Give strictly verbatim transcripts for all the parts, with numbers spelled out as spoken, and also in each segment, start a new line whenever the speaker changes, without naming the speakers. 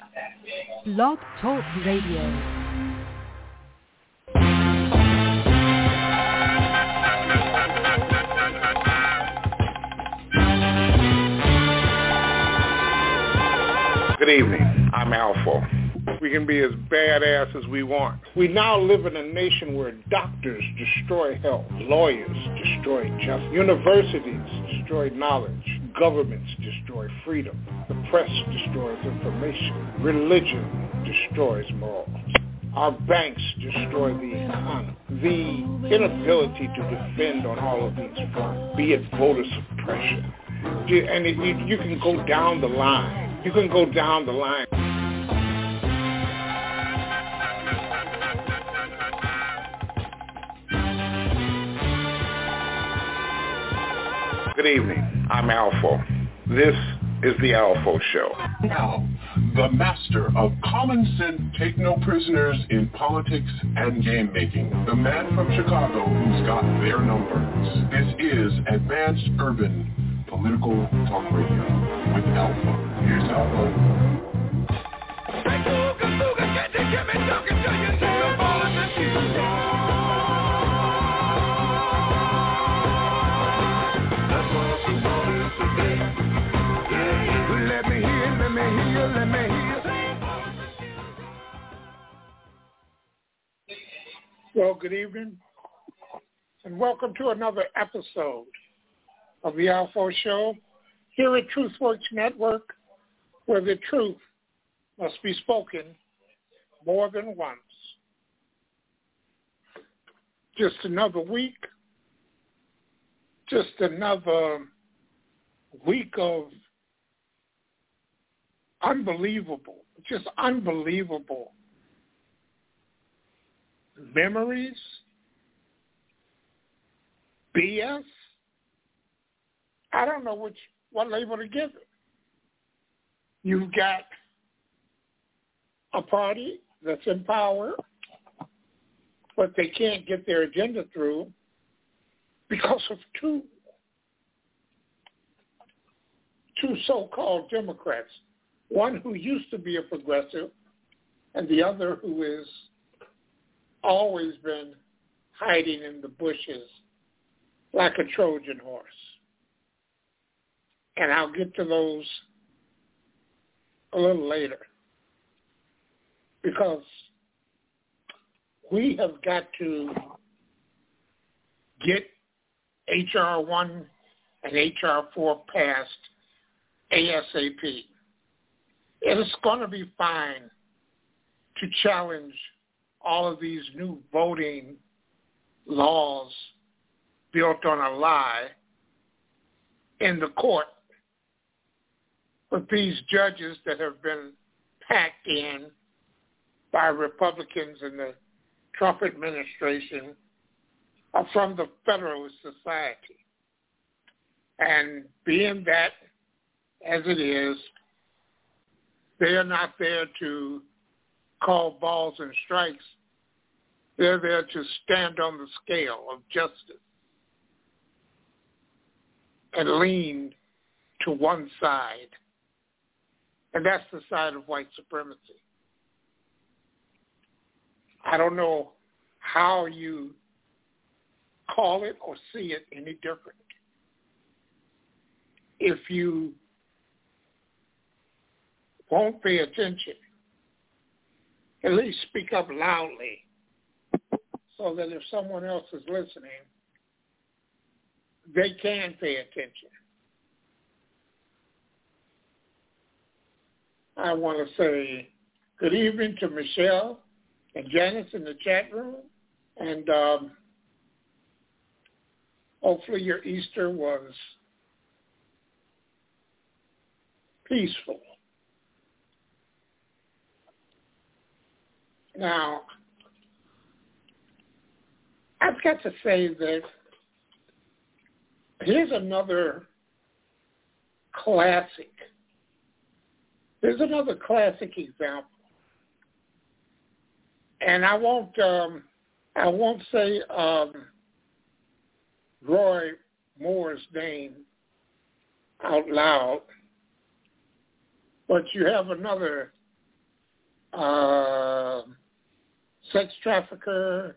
Blog Talk Radio.
Good evening. I'm Alpha. We can be as badass as we want. We now live in a nation where doctors destroy health, lawyers destroy justice, universities destroy knowledge, governments destroy freedom, the press destroys information, religion destroys morals. Our banks destroy the economy. The inability to defend on all of these fronts, be it voter suppression. And it, you, you can go down the line. You can go down the line. Good evening. I'm Alpha. This is the Alpha Show.
Now, the master of common sense, take no prisoners in politics and game making. The man from Chicago who's got their numbers. This is Advanced Urban Political Talk Radio with Alpha. Here's Alpha.
Let me hear, let me hear, let me hear. Well, good evening, and welcome to another episode of the Alpha Show here at TruthWorks Network, where the truth must be spoken more than once. Just another week, just another week of unbelievable, just unbelievable memories, B S. I don't know which what label to give it. You've got a party that's in power, but they can't get their agenda through because of two, two so-called Democrats, one who used to be a progressive and the other who has always been hiding in the bushes like a Trojan horse. And I'll get to those a little later, because we have got to get H R one and H R four passed ASAP. It is going to be fine to challenge all of these new voting laws built on a lie in the court. But these judges that have been packed in by Republicans in the Trump administration are from the Federalist Society. And being that as it is, they are not there to call balls and strikes. They're there to stand on the scale of justice and lean to one side. And that's the side of white supremacy. I don't know how you call it or see it any different. If you won't pay attention, at least speak up loudly so that if someone else is listening, they can pay attention. I want to say good evening to Michelle and Janice in the chat room, and um, hopefully your Easter was peaceful. Now, I've got to say that here's another classic. There's another classic example. And I won't um, I won't say um, Roy Moore's name out loud, but you have another uh, sex trafficker,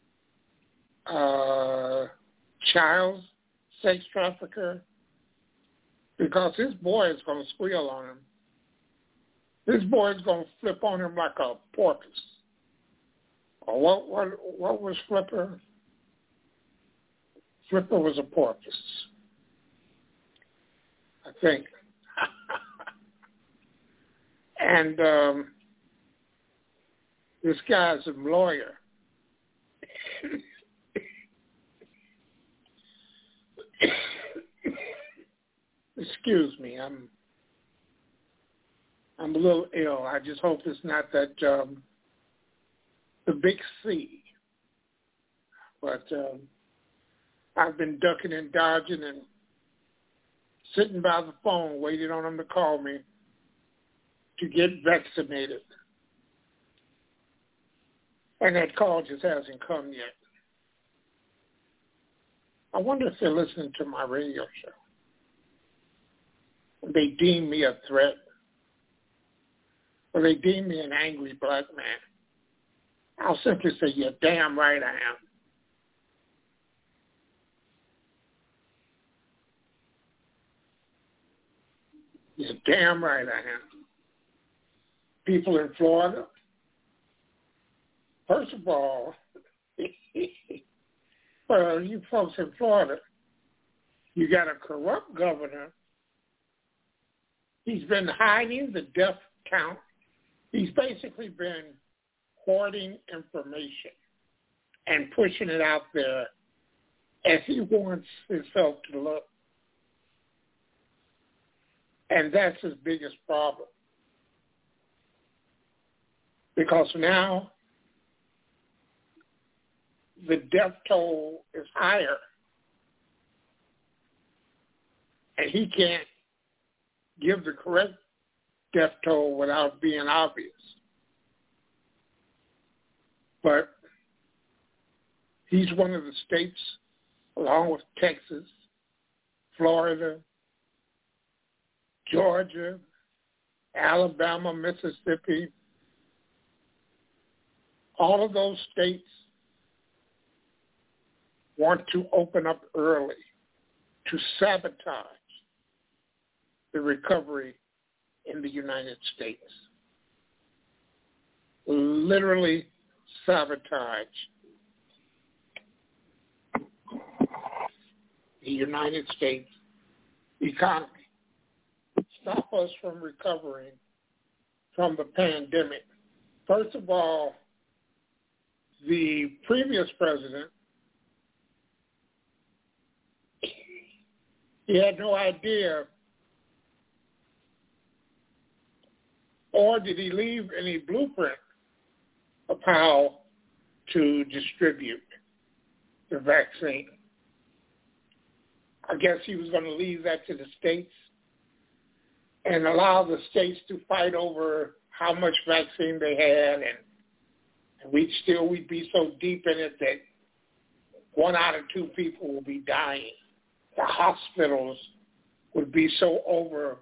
uh, child sex trafficker, because his boy is going to squeal on him. This boy is going to flip on him like a porpoise. Or what, what, what was Flipper? Flipper was a porpoise, I think. And um, this guy's a lawyer. Excuse me, I'm I'm a little ill. I just hope it's not that um, the big C. But um, I've been ducking and dodging and sitting by the phone waiting on him to call me to get vaccinated. And that call just hasn't come yet. I wonder if they're listening to my radio show. They deem me a threat, or they deem me an angry black man. I'll simply say, you're damn right I am. You're damn right I am. People in Florida, first of all, well, you folks in Florida, you got a corrupt governor. He's been hiding the death count. He's basically been hoarding information and pushing it out there as he wants himself to look. And that's his biggest problem. Because now the death toll is higher, and he can't give the correct death toll without being obvious. But he's one of the states, along with Texas, Florida, Georgia, Alabama, Mississippi, all of those states want to open up early to sabotage the recovery in the United States. Literally sabotage the United States economy. Stop us from recovering from the pandemic. First of all, the previous president, he had no idea, or did he leave any blueprint of how to distribute the vaccine? I guess he was going to leave that to the states and allow the states to fight over how much vaccine they had, and, and we'd still we'd be so deep in it that one out of two people will be dying. The hospitals would be so over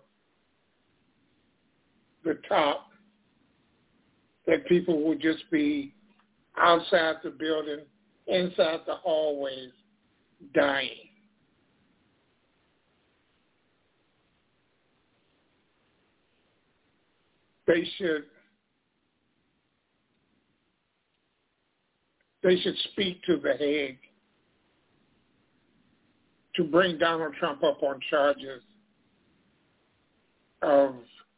the top that people would just be outside the building, inside the hallways, dying. They should they should speak to The Hague to bring Donald Trump up on charges of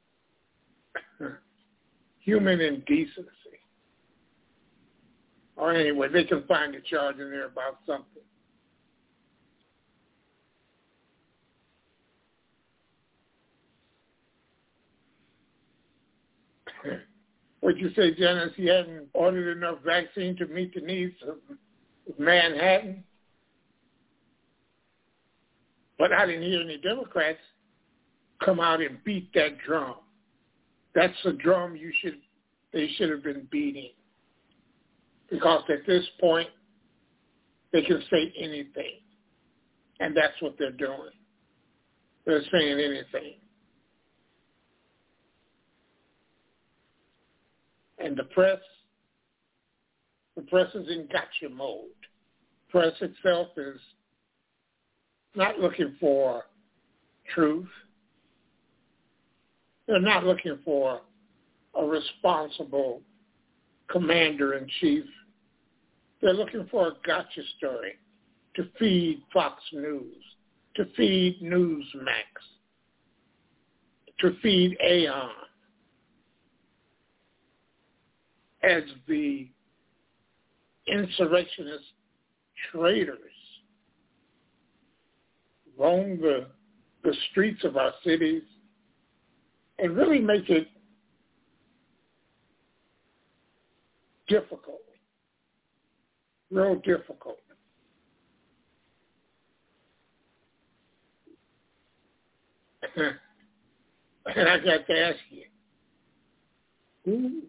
human indecency. Or anyway, they can find a charge in there about something. What you say, Janice, he hadn't ordered enough vaccine to meet the needs of Manhattan? But I didn't hear any Democrats come out and beat that drum. That's the drum you should they should have been beating. Because at this point, they can say anything. And that's what they're doing. They're saying anything. And the press, the press is in gotcha mode. Press itself is not looking for truth. They're not looking for a responsible commander-in-chief. They're looking for a gotcha story to feed Fox News, to feed Newsmax, to feed Aeon as the insurrectionist traitors roam the, the streets of our cities and really make it difficult, real difficult. And I got to ask you, who,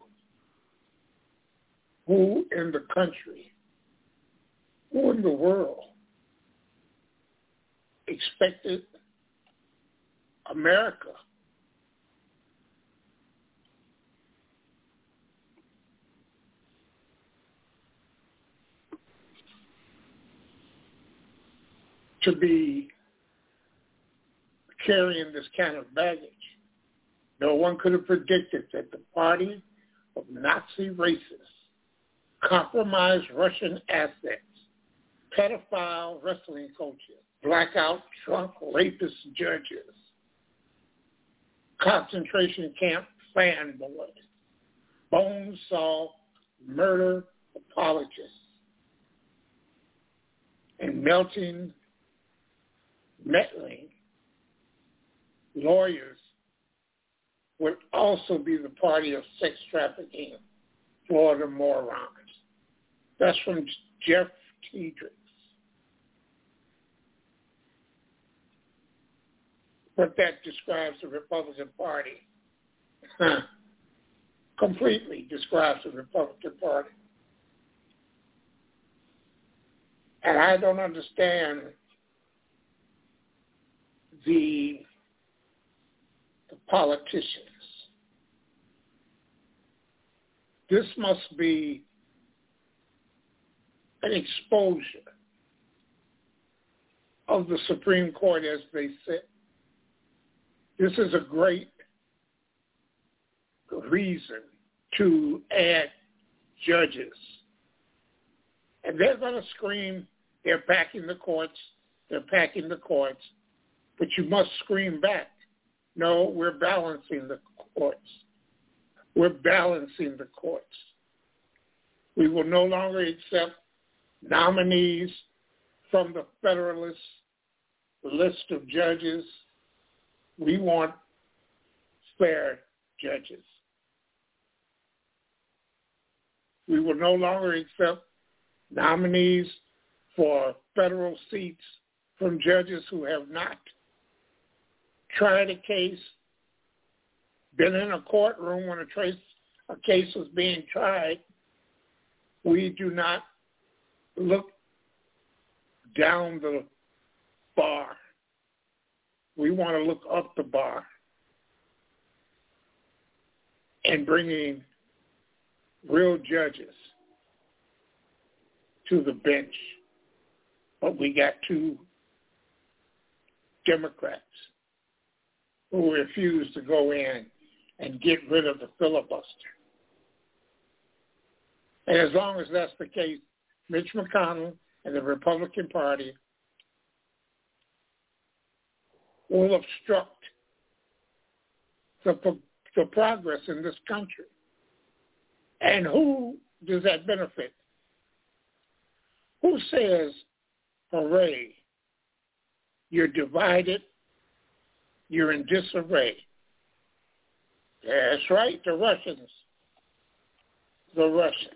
who in the country, who in the world expected America to be carrying this kind of baggage? No one could have predicted that the party of Nazi racists, compromised Russian assets, pedophile wrestling coaches, blackout drunk rapist judges, concentration camp fanboys, bone saw murder apologists, and melting, meddling lawyers would also be the party of sex trafficking Florida morons. That's from Jeff Tiedrich. But that describes the Republican Party. Huh. Completely describes the Republican Party. And I don't understand the, the politicians. This must be an exposure of the Supreme Court as they sit. This is a great reason to add judges. And they're going to scream, they're packing the courts, they're packing the courts, but you must scream back. No, we're balancing the courts. We're balancing the courts. We will no longer accept nominees from the Federalist list of judges. We want fair judges. We will no longer accept nominees for federal seats from judges who have not tried a case, been in a courtroom when a, trace, a case was being tried. We do not look down the bar. We want to look up the bar and bringing real judges to the bench. But we got two Democrats who refuse to go in and get rid of the filibuster. And as long as that's the case, Mitch McConnell and the Republican Party will obstruct the, the progress in this country. And who does that benefit? Who says, hooray, you're divided, you're in disarray? That's right, the Russians. The Russians.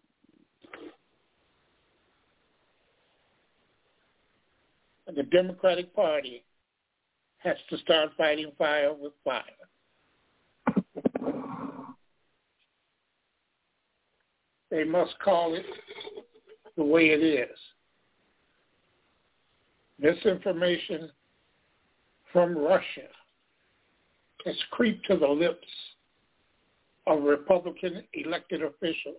And the Democratic Party has to start fighting fire with fire. They must call it the way it is. Misinformation from Russia has creeped to the lips of Republican elected officials.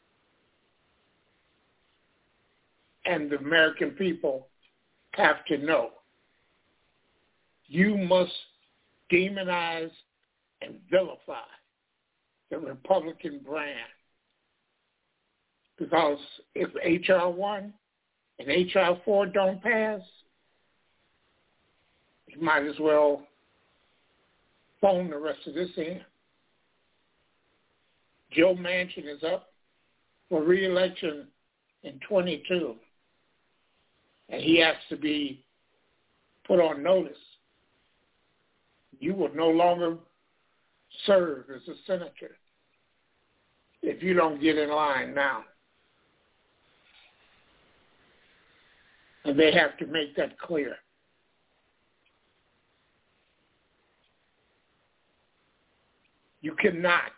And the American people have to know. You must demonize and vilify the Republican brand. Because if H R one and H R four don't pass, you might as well phone the rest of this in. Joe Manchin is up for re-election in twenty-two, and he has to be put on notice. You will no longer serve as a senator if you don't get in line now. And they have to make that clear. You cannot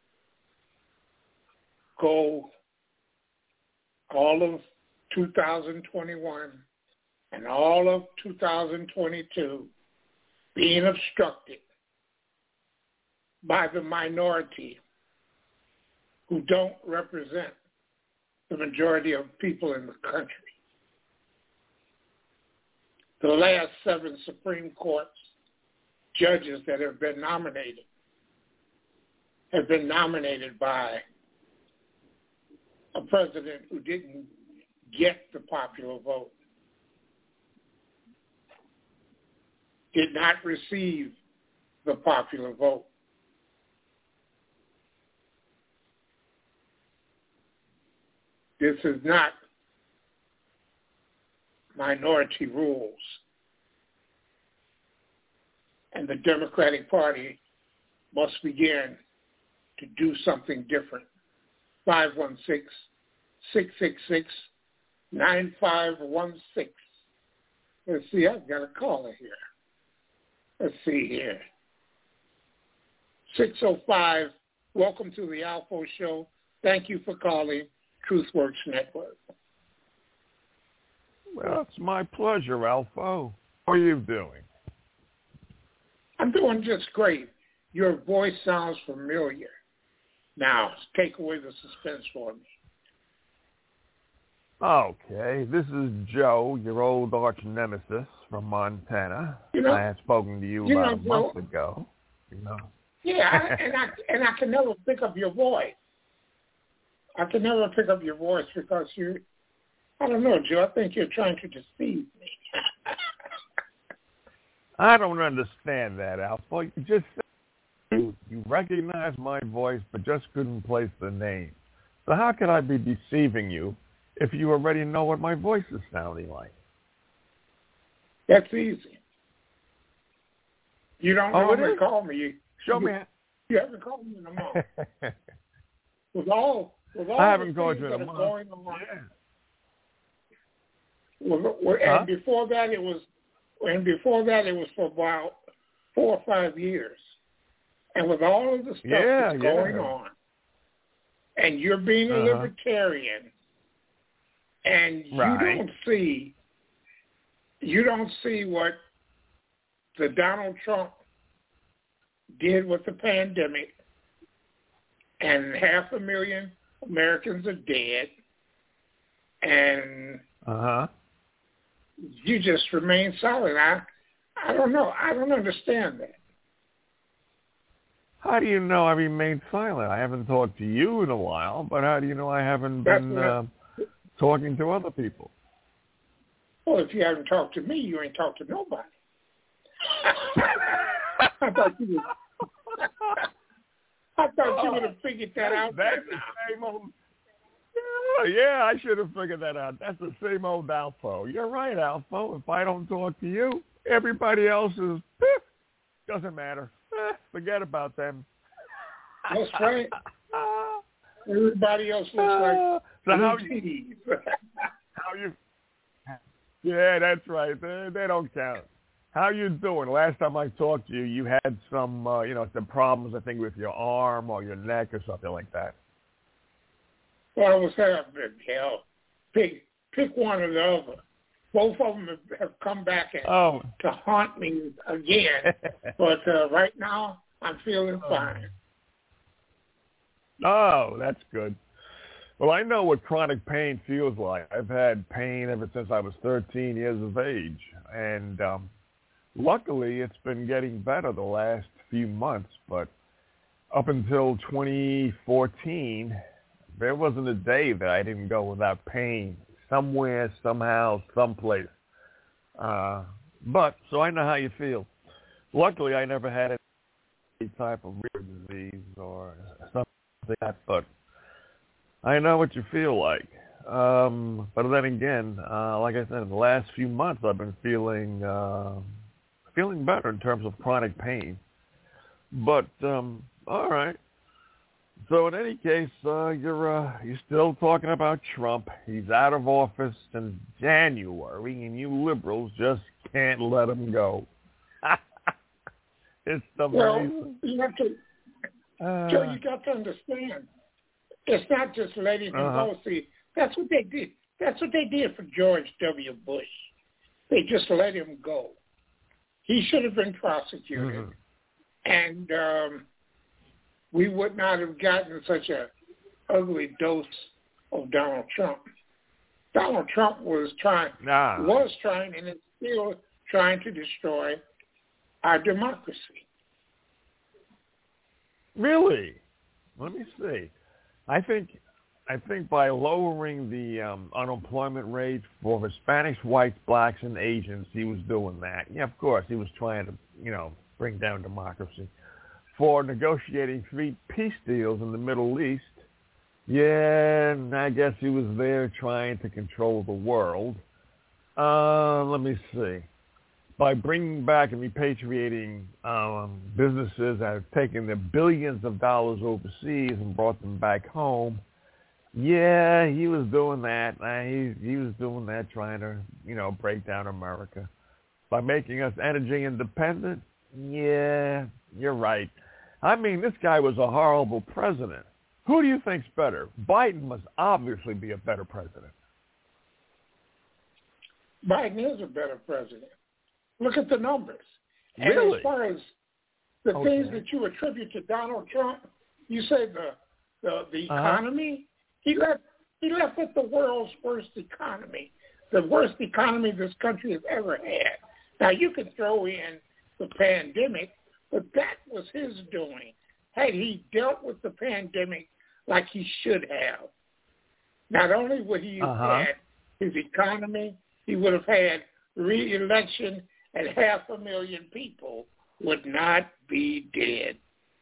go all of two thousand twenty-one and all of two thousand twenty-two being obstructed by the minority who don't represent the majority of people in the country. The last seven Supreme Court judges that have been nominated have been nominated by a president who didn't get the popular vote, did not receive the popular vote. This is not minority rules. And the Democratic Party must begin to do something different. five one six, six six six, nine five one six. Let's see, I've got a caller here. Let's see here. six oh five, welcome to the Alpha Show. Thank you for calling TruthWorks Network.
Well, it's my pleasure, Alpha. How are you doing?
I'm doing just great. Your voice sounds familiar. Now, take away the suspense for me.
Okay, this is Joe, your old arch nemesis from Montana.
You know,
I had spoken to you,
you
about
know,
a month
Joe,
ago. You know.
Yeah, I, and I and I can never pick up your voice. I can never pick up your voice because you, I don't know, Joe, I think you're trying to deceive me.
I don't understand that, Alpha. You just you, you recognize my voice, but just couldn't place the name. So how could I be deceiving you if you already know what my voice is sounding like?
That's easy. You don't
Oh,
normally call me. You,
Show
you,
me.
You haven't called me in a month. with all, with all
I haven't
the
called
things
you in
that
a
are
month.
going on.
Yeah.
Well, well,
Huh?
and before that, it was, and before that, it was for about four or five years. And with all of the stuff
Yeah,
that's
yeah.
going on, and you're being a
Uh-huh.
libertarian, and you
Right.
don't see, you don't see what the Donald Trump did with the pandemic, and half a million Americans are dead, and
Uh-huh.
you just remain silent. I, I don't know. I don't understand that.
How do you know I remained silent? I haven't talked to you in a while, but how do you know I haven't
That's
been
what-
uh, talking to other people?
Well, if you haven't talked to me, you ain't talked to nobody. I thought you would, I thought you would have figured that out.
That's
by
the
now.
same old. Yeah, yeah, I should have figured that out. That's the same old Alpha. You're right, Alpha. If I don't talk to you, everybody else is, eh, doesn't matter. Eh, forget about them.
That's right. Everybody else looks like
Uh, so how you,
T Vs.
how you? Yeah, that's right. They, they don't count. How you doing? Last time I talked to you, you had some, uh, you know, some problems, I think, with your arm or your neck or something like that.
Well, I was having hell. Pick pick one or the other. Both of them have, have come back and,
Oh.
to haunt me again. But uh, right now, I'm feeling fine.
Oh, that's good. Well, I know what chronic pain feels like. I've had pain ever since I was thirteen years of age. And um, luckily, it's been getting better the last few months. But up until twenty fourteen, there wasn't a day that I didn't go without pain somewhere, somehow, someplace. Uh, but, so I know how you feel. Luckily, I never had any type of rare disease or something like that, but I know what you feel like. Um, but then again, uh, like I said, in the last few months, I've been feeling uh, feeling better in terms of chronic pain. But, um, all right. So in any case, uh, you're uh, you're still talking about Trump. He's out of office in January, and you liberals just can't let him go. It's the
well, you have to.
uh,
Joe, you got to understand. It's not just letting him
uh-huh.
go. See, that's what they did. That's what they did for George W. Bush. They just let him go. He should have been prosecuted,
mm-hmm.
and um, we would not have gotten such a ugly dose of Donald Trump. Donald Trump was trying,
nah.
was trying, and is still trying to destroy our democracy.
Really? Let me see. I think I think by lowering the um, unemployment rate for Hispanics, whites, blacks, and Asians, he was doing that. Yeah, of course, he was trying to, you know, bring down democracy. For negotiating three peace deals in the Middle East, yeah, I guess he was there trying to control the world. Uh, let me see. By bringing back and repatriating um, businesses that have taken their billions of dollars overseas and brought them back home, yeah, he was doing that. Uh, he he was doing that, trying to, you know, break down America. By making us energy independent, yeah, you're right. I mean, this guy was a horrible president. Who do you think's better? Biden must obviously be a better president.
Biden is a better president. Look at the numbers. And
Really?
as far as the
Okay.
things that you attribute to Donald Trump, you say the the, the
Uh-huh.
economy. He left he left with the world's worst economy, the worst economy this country has ever had. Now you could throw in the pandemic, but that was his doing. Had he dealt with the pandemic like he should have, not only would he have
Uh-huh.
had his economy, he would have had re-election, and half a million people would not be dead.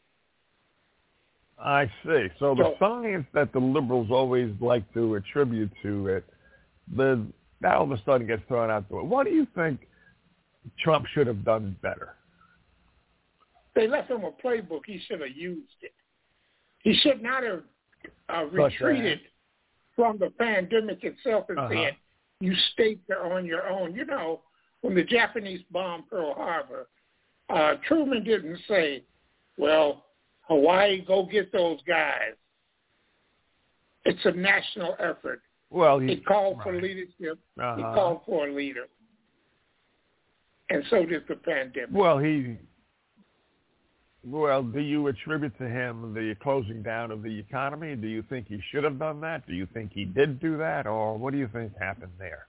I see. So the
So-
science that the liberals always like to attribute to it, the that all of a sudden gets thrown out the way. What do you think Trump should have done better?
They left him a playbook. He should have used it. He should not have uh, retreated from the pandemic itself and
Uh-huh.
said, you stay there on your own. You know, when the Japanese bombed Pearl Harbor, uh, Truman didn't say, well, Hawaii, go get those guys. It's a national effort.
Well, he
He called for
right.
leadership.
Uh-huh.
He called for a leader. And so did the pandemic.
Well, he. Well, do you attribute to him the closing down of the economy? Do you think he should have done that? Do you think he did do that, or what do you think happened there?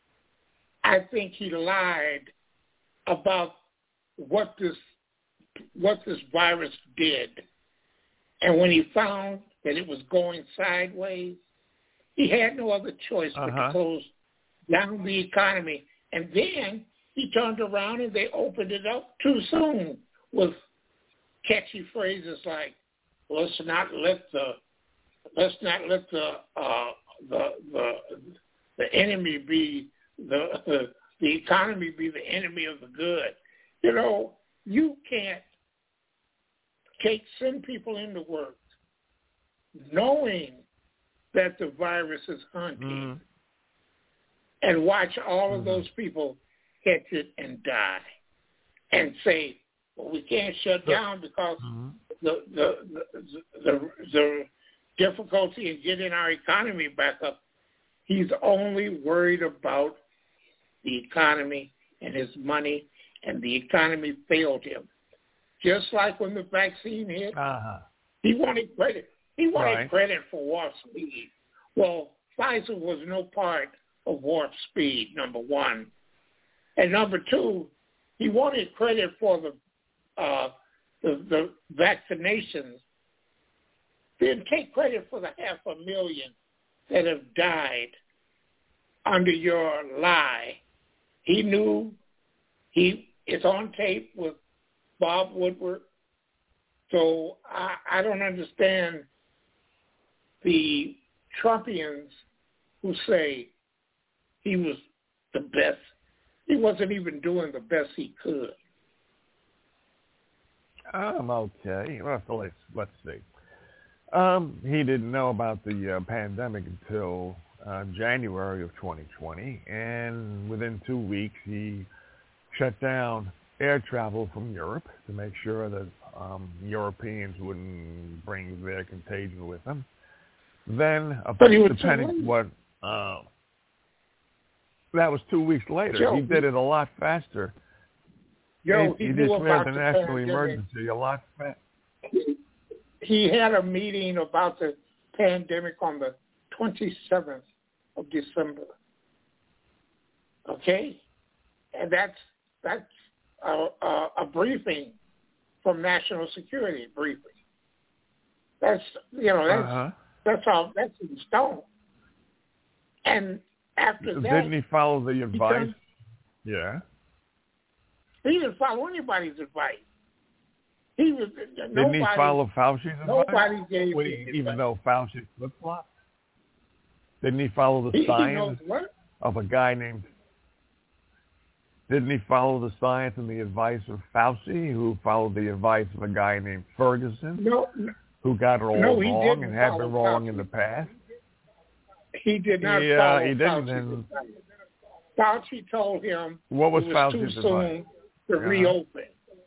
I think he lied about what this what this virus did. And when he found that it was going sideways, he had no other choice but
Uh-huh.
to close down the economy. And then he turned around and they opened it up too soon with catchy phrases like, let's not let the let's not let the uh, the the the enemy be the, the the economy be the enemy of the good. You know, you can't take send people into work knowing that the virus is hunting
Mm.
and watch all of
Mhm.
those people catch it and die and say, well, we can't shut down because
Mm-hmm.
the, the, the, the, the difficulty in getting our economy back up. He's only worried about the economy and his money, and the economy failed him. Just like when the vaccine hit,
Uh-huh.
he wanted greater, he wanted wanted
right.
credit for warp speed. Well, Pfizer was no part of warp speed, number one. And number two, he wanted credit for the uh, the, the vaccinations. Didn't take credit for the half a million that have died under your lie. He knew. He it's on tape with Bob Woodward. So I, I don't understand the Trumpians who say he was the best. He wasn't even doing the best he could.
I'm okay. Well, so let's, let's see. Um, he didn't know about the uh, pandemic until uh, January of twenty twenty, and within two weeks he shut down air travel from Europe to make sure that um, Europeans wouldn't bring their contagion with them. Then,
but he was
depending what, uh, that was two weeks later.
Joe,
he did it a lot faster.
Joe,
he,
he,
he
knew
declared
about
the
the
national
pandemic.
emergency a lot faster.
He had a meeting about the pandemic on the twenty-seventh of December. Okay? And that's that's a, a, a briefing from National Security briefing. That's, you know, that's,
uh-huh.
that's all, that's in stone. And after that...
Didn't he follow the advice?
Turned,
yeah.
He didn't follow anybody's advice. He was
Didn't
nobody,
he follow Fauci's advice?
Nobody gave
well,
him
even
advice.
though Fauci flip-flopped? Didn't he follow the
he,
science
he knows what?
of a guy named... Didn't he follow the science and the advice of Fauci, who followed the advice of a guy named Ferguson,
no, no,
who got it all
no, he
wrong
didn't
and had
follow
been wrong
Fauci.
in the past?
He did not
yeah,
follow
he didn't.
Fauci's
And
advice. Fauci told him
what was
it was
Fauci's
too
advice?
soon to
Uh-huh.
reopen.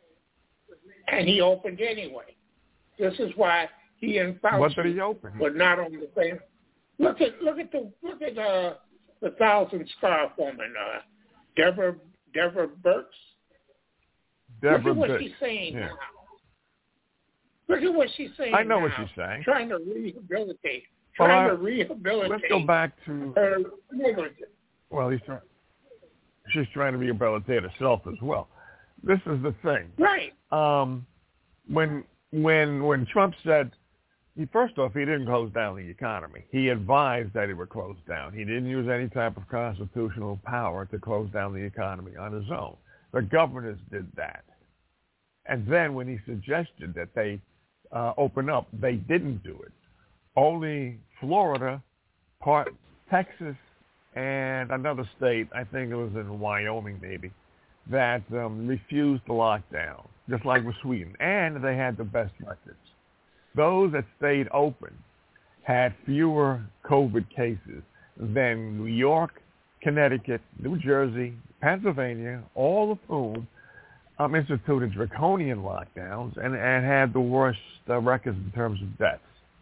And he opened anyway. This is why he and Fauci
What did he open?
were not on the same. Look at look at the look at uh, the Thousand Scarf Woman, uh, Deborah Deborah Burks.
Deborah
Look at what
Birx.
she's saying
yeah.
now. Look at what she's saying
I know
now.
what she's saying.
Trying to rehabilitate.
Well,
Trying
I,
to rehabilitate.
let's go back to...
her negligence.
Well, he's trying, she's trying to rehabilitate herself as well. This is the thing.
Right.
Um, when when when Trump said, he, first off, he didn't close down the economy. He advised that it would close down. He didn't use any type of constitutional power to close down the economy on his own. The governors did that. And then when he suggested that they uh, open up, they didn't do it. Only Florida, part Texas, and another state, I think it was in Wyoming maybe, that um, refused the lockdown, just like with Sweden. And they had the best records. Those that stayed open had fewer COVID cases than New York, Connecticut, New Jersey, Pennsylvania, all of whom um, instituted draconian lockdowns and, and had the worst uh, records in terms of deaths.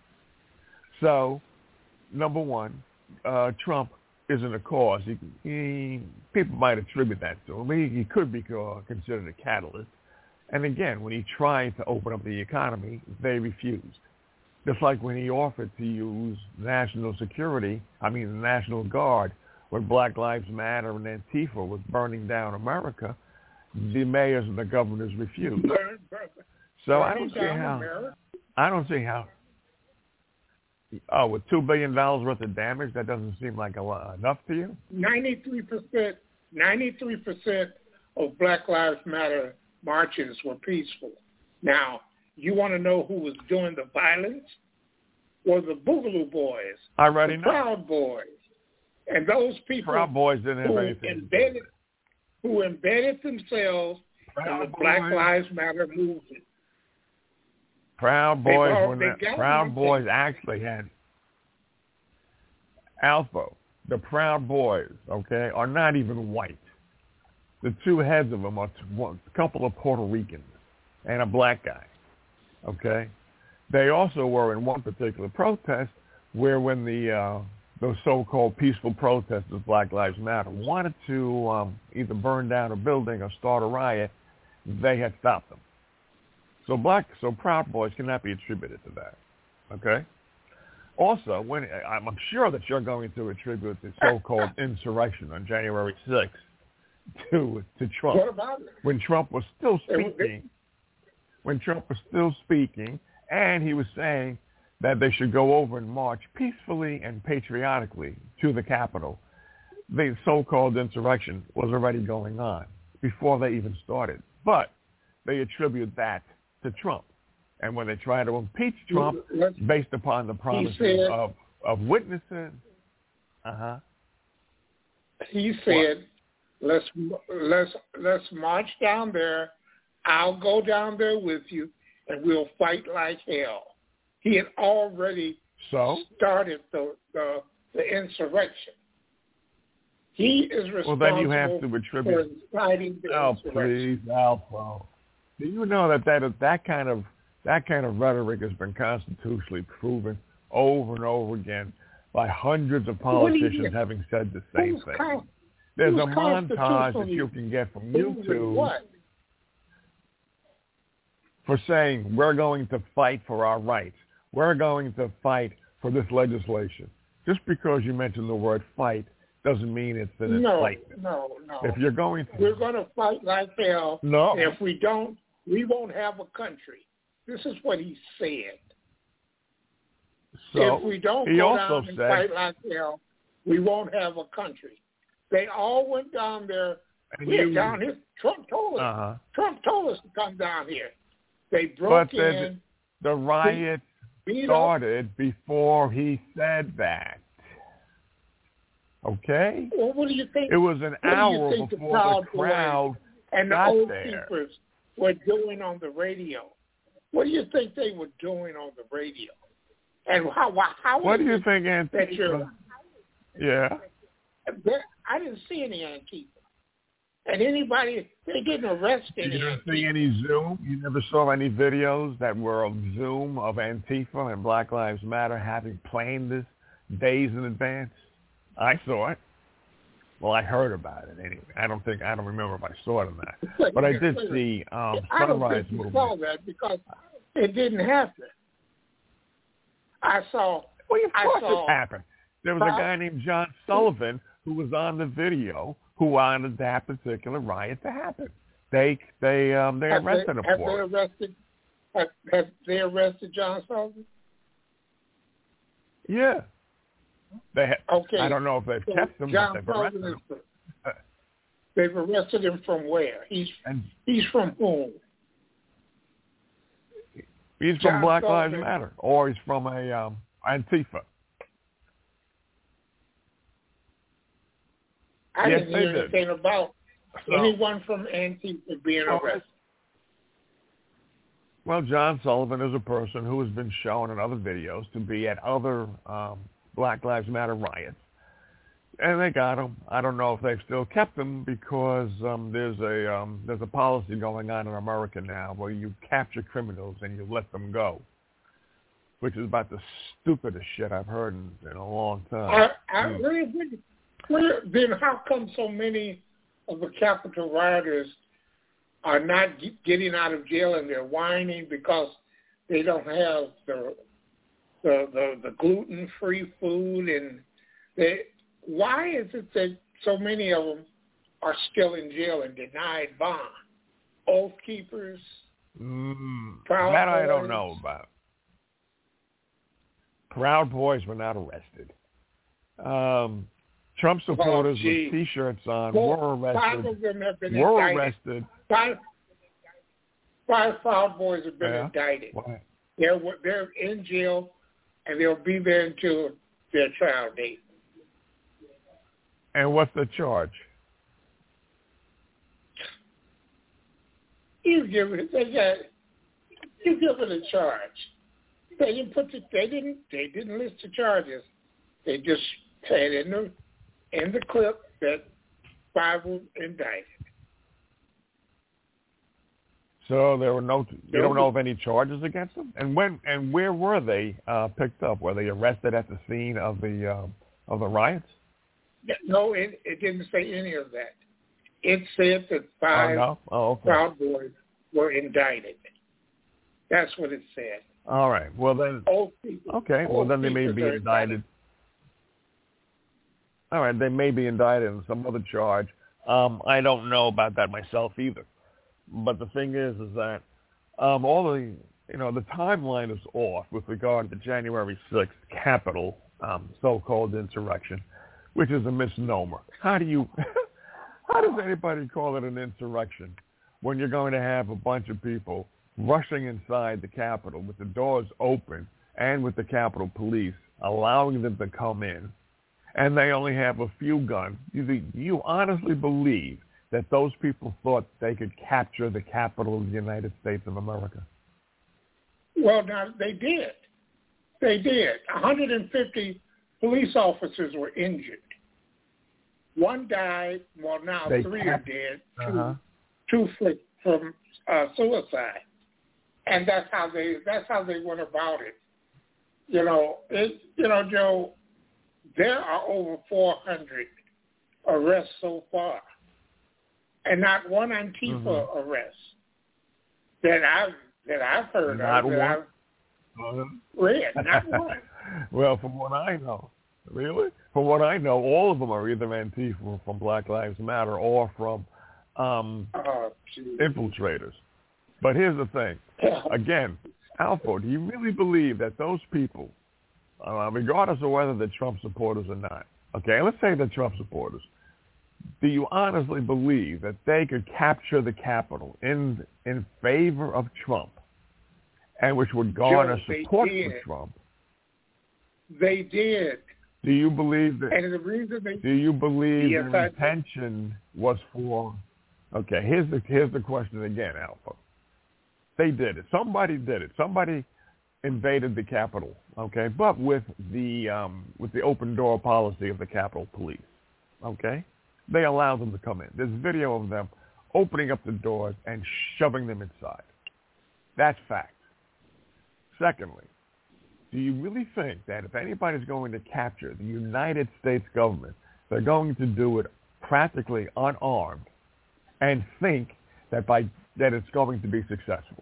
So, number one, uh, Trump isn't a cause. He, he, people might attribute that to him. He, he could be considered a catalyst. And again, when he tried to open up the economy, they refused. Just like when he offered to use national security, I mean the National Guard, when Black Lives Matter and Antifa was burning down America, the mayors and the governors refused.
Burn, burn,
So I don't see
down
how.
America.
I don't see how. Oh, with two billion dollars worth of damage, that doesn't seem like a lot, enough to you?
Ninety-three percent, ninety-three percent of Black Lives Matter marches were peaceful. Now, you want to know who was doing the violence? Well, the Boogaloo Boys,
I already
the
know.
Proud Boys, and those people
Proud Boys didn't have
who
anything.
embedded, who embedded themselves
Proud
in the Black
Boys.
Lives Matter movement.
Proud
They
Boys
all-
were
they
not,
got
Proud
one
Boys
thing.
actually had Alpha. The Proud Boys, okay, are not even white. The two heads of them are t- one, a couple of Puerto Ricans and a black guy, okay? They also were in one particular protest where when the uh, those so-called peaceful protesters, Black Lives Matter, wanted to um, either burn down a building or start a riot, they had stopped them. So black, so Proud Boys cannot be attributed to that, okay? Also, when I'm sure that you're going to attribute the so-called insurrection on January sixth to to Trump.
What about it?
When Trump was still speaking, when Trump was still speaking, and he was saying that they should go over and march peacefully and patriotically to the Capitol, the so-called insurrection was already going on before they even started. But they attribute that to Trump. And when they try to impeach Trump based upon the promises
said,
of, of witnesses, uh-huh.
He said, what? let's let's let's march down there. I'll go down there with you, and we'll fight like hell. He had already
so?
started the, the the insurrection. He is responsible
well, then you have to attribute,
for inciting the
oh,
insurrection.
Please, Alpo. Do you know that that, is, that kind of that kind of rhetoric has been constitutionally proven over and over again by hundreds of politicians having said the same
Who's
thing?
con-
There's
who's
a montage that you can get from YouTube
what?
for saying we're going to fight for our rights. We're going to fight for this legislation. Just because you mention the word fight doesn't mean it's an
no,
incitement.
No, no,
If you're going to...
We're going to fight like hell.
No.
And if we don't, we won't have a country. This is what he said.
So,
if we don't
he
go
also
down and
said,
fight like hell, we won't have a country. They all went down there. We're
you,
down here. Trump told us.
Uh-huh.
Trump told us to come down here. They broke
but
in.
The, the riot started up. before he said that. Okay?
Well, what do you think?
It was an hour
before
the,
the
crowd
and the
got
old
there.
keepers were doing on the radio. What do you think they were doing on the radio? And how? how
what do you think,
Antifa?
Yeah.
I didn't see any Antifa. And anybody, they didn't arrest any.
You didn't see any Zoom? You never saw any videos that were of Zoom of Antifa and Black Lives Matter having planned this days in advance? I saw it. Well, I heard about it anyway. I don't think, I don't remember if I saw it or not. But I did see um,
I don't
Sunrise
think you
Movement.
saw that because it didn't happen. I saw.
Well, of course
saw,
it happened. There was a guy named John Sullivan who was on the video who wanted that particular riot to happen. They they um they
have
arrested
they,
him
have
for
they
it.
Arrested, have, have they arrested John Sullivan?
Yeah. They ha-
okay.
I don't know if they've
so
kept him,
John
but they've arrested
Sullivan
him.
Is, they've arrested him from where? He's
and
he's from whom?
He's
John
from Black
Sullivan.
Lives Matter, or he's from a um, Antifa.
I
yes,
didn't
they
hear
did.
anything about
So,
anyone from Antifa being
well,
arrested.
Well, John Sullivan is a person who has been shown in other videos to be at other um, Black Lives Matter riots. And they got him. I don't know if they've still kept him because um, there's a um, there's a policy going on in America now where you capture criminals and you let them go, which is about the stupidest shit I've heard in, in a long time.
I, I
mm.
really, really, then how come so many of the Capitol rioters are not getting out of jail and they're whining because they don't have the the the, the gluten-free food and they. Why is it that so many of them are still in jail and denied bond? Oath keepers?
Mm,
Proud
that I
Boys?
don't know about. Proud Boys were not arrested. Um, Trump supporters
oh,
with T-shirts on
Four,
were
Five
arrested.
of them have been
Were
indicted.
arrested.
Five, five Proud Boys have been
yeah.
indicted.
Why?
They're, they're in jail, and they'll be there until their trial date.
And what's the charge?
You give it. They got. You give it a charge. They didn't put the. They didn't. They didn't list the charges. They just said in the in the clip that five were indicted.
So there were no. You don't know of any charges against them. And when and where were they uh, picked up? Were they arrested at the scene of the uh, of the riots?
No, it, it didn't say any of that. It said that five
oh, no? oh, okay.
Proud Boys were indicted. That's what it said.
All right. Well then.
Old people,
okay. Well
old
then they may
people
be
are
indicted. All right. They may be indicted in some other charge. Um, I don't know about that myself either. But the thing is, is that um, all the you know the timeline is off with regard to the January sixth Capitol um, so-called insurrection, which is a misnomer. How do you? How does anybody call it an insurrection when you're going to have a bunch of people rushing inside the Capitol with the doors open and with the Capitol Police allowing them to come in, and they only have a few guns? Do you, do you honestly believe that those people thought they could capture the Capitol of the United States of America?
Well, now, they did. They did. one hundred fifty police officers were injured. One died. Well, now
They
three
cap-
are dead. Two,
uh-huh.
two from, from uh, suicide, and that's how they that's how they went about it. You know, it, you know, Joe. There are over four hundred arrests so far, and not one Antifa
Mm-hmm.
arrest that I've that I've heard
Not
of.
one.
That I've read. Not one.
Well, from what I know, really, from what I know, all of them are either Antifa from Black Lives Matter or from um,
Oh, geez.
infiltrators. But here's the thing. Again, Alpha, do you really believe that those people, uh, regardless of whether they're Trump supporters or not, okay, let's say they're Trump supporters, do you honestly believe that they could capture the Capitol in in favor of Trump, and which would garner
Joe,
support
did.
for Trump?
They did.
Do you believe that?
And the reason they
Do you believe
Yes,
their
I-
intention was for? Okay, here's the here's the question again, Alpha. They did it. Somebody did it. Somebody invaded the Capitol. Okay, but with the um, with the open door policy of the Capitol Police. Okay, they allowed them to come in. There's video of them opening up the doors and shoving them inside. That's fact. Secondly, do you really think that if anybody's going to capture the United States government, they're going to do it practically unarmed and think that by that it's going to be successful?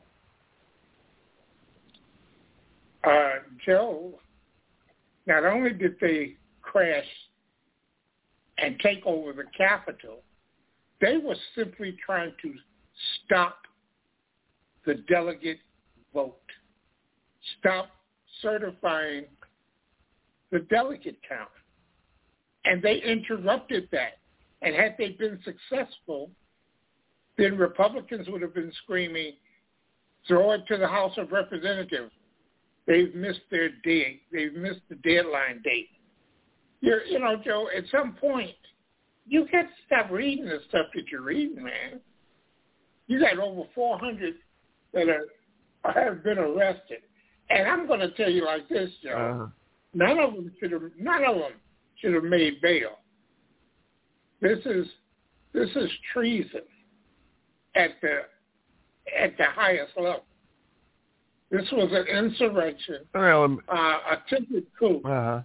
Uh, Joe, not only did they crash and take over the Capitol, they were simply trying to stop the delegate vote, stop certifying the delegate count. And they interrupted that. And had they been successful, then Republicans would have been screaming, throw it to the House of Representatives. They've missed their date. They've missed the deadline date. You're, you know, Joe, at some point, you got to stop reading the stuff that you're reading, man. You got over four hundred that are have been arrested. And I'm going to tell you like this, Joe.
Uh-huh.
None of them should have. None of them should have made bail. This is this is treason at the at the highest level. This was an insurrection,
Well, um,
uh, attempted coup,
uh-huh.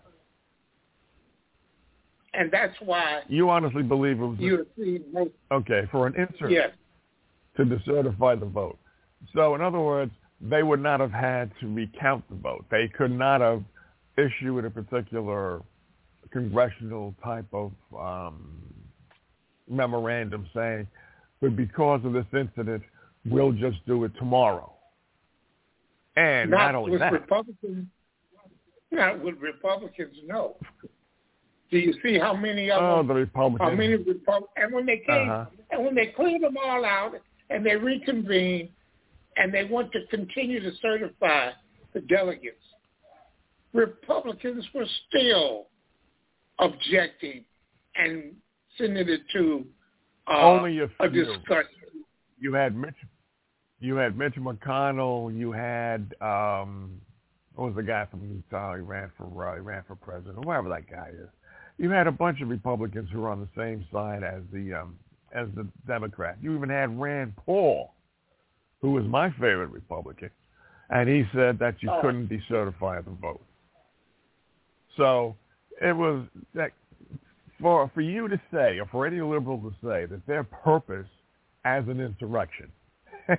and that's why
You honestly believe it was
you have seen most.
okay for an insert
Yes,
to decertify the vote. So, in other words, they would not have had to recount the vote. They could not have issued a particular congressional type of um, memorandum saying, but because of this incident, we'll just do it tomorrow. And not,
not
only
with
that.
Republicans. Not with Republicans, no. Do you see how many of
Oh,
them?
the Republicans.
How many Republicans? And when they came,
Uh-huh.
and when they cleared them all out, and they reconvened, and they want to continue to certify the delegates, Republicans were still objecting and sending it to uh,
Only a
a
few.
discussion.
You had Mitch, you had Mitch McConnell. You had um, what was the guy from Utah? He ran for uh, he ran for president, whoever that guy is. You had a bunch of Republicans who were on the same side as the um, as the Democrats. You even had Rand Paul, who was my favorite Republican, and he said that you
Oh.
couldn't decertify the vote. So it was that for for you to say, or for any liberal to say, that their purpose as an insurrection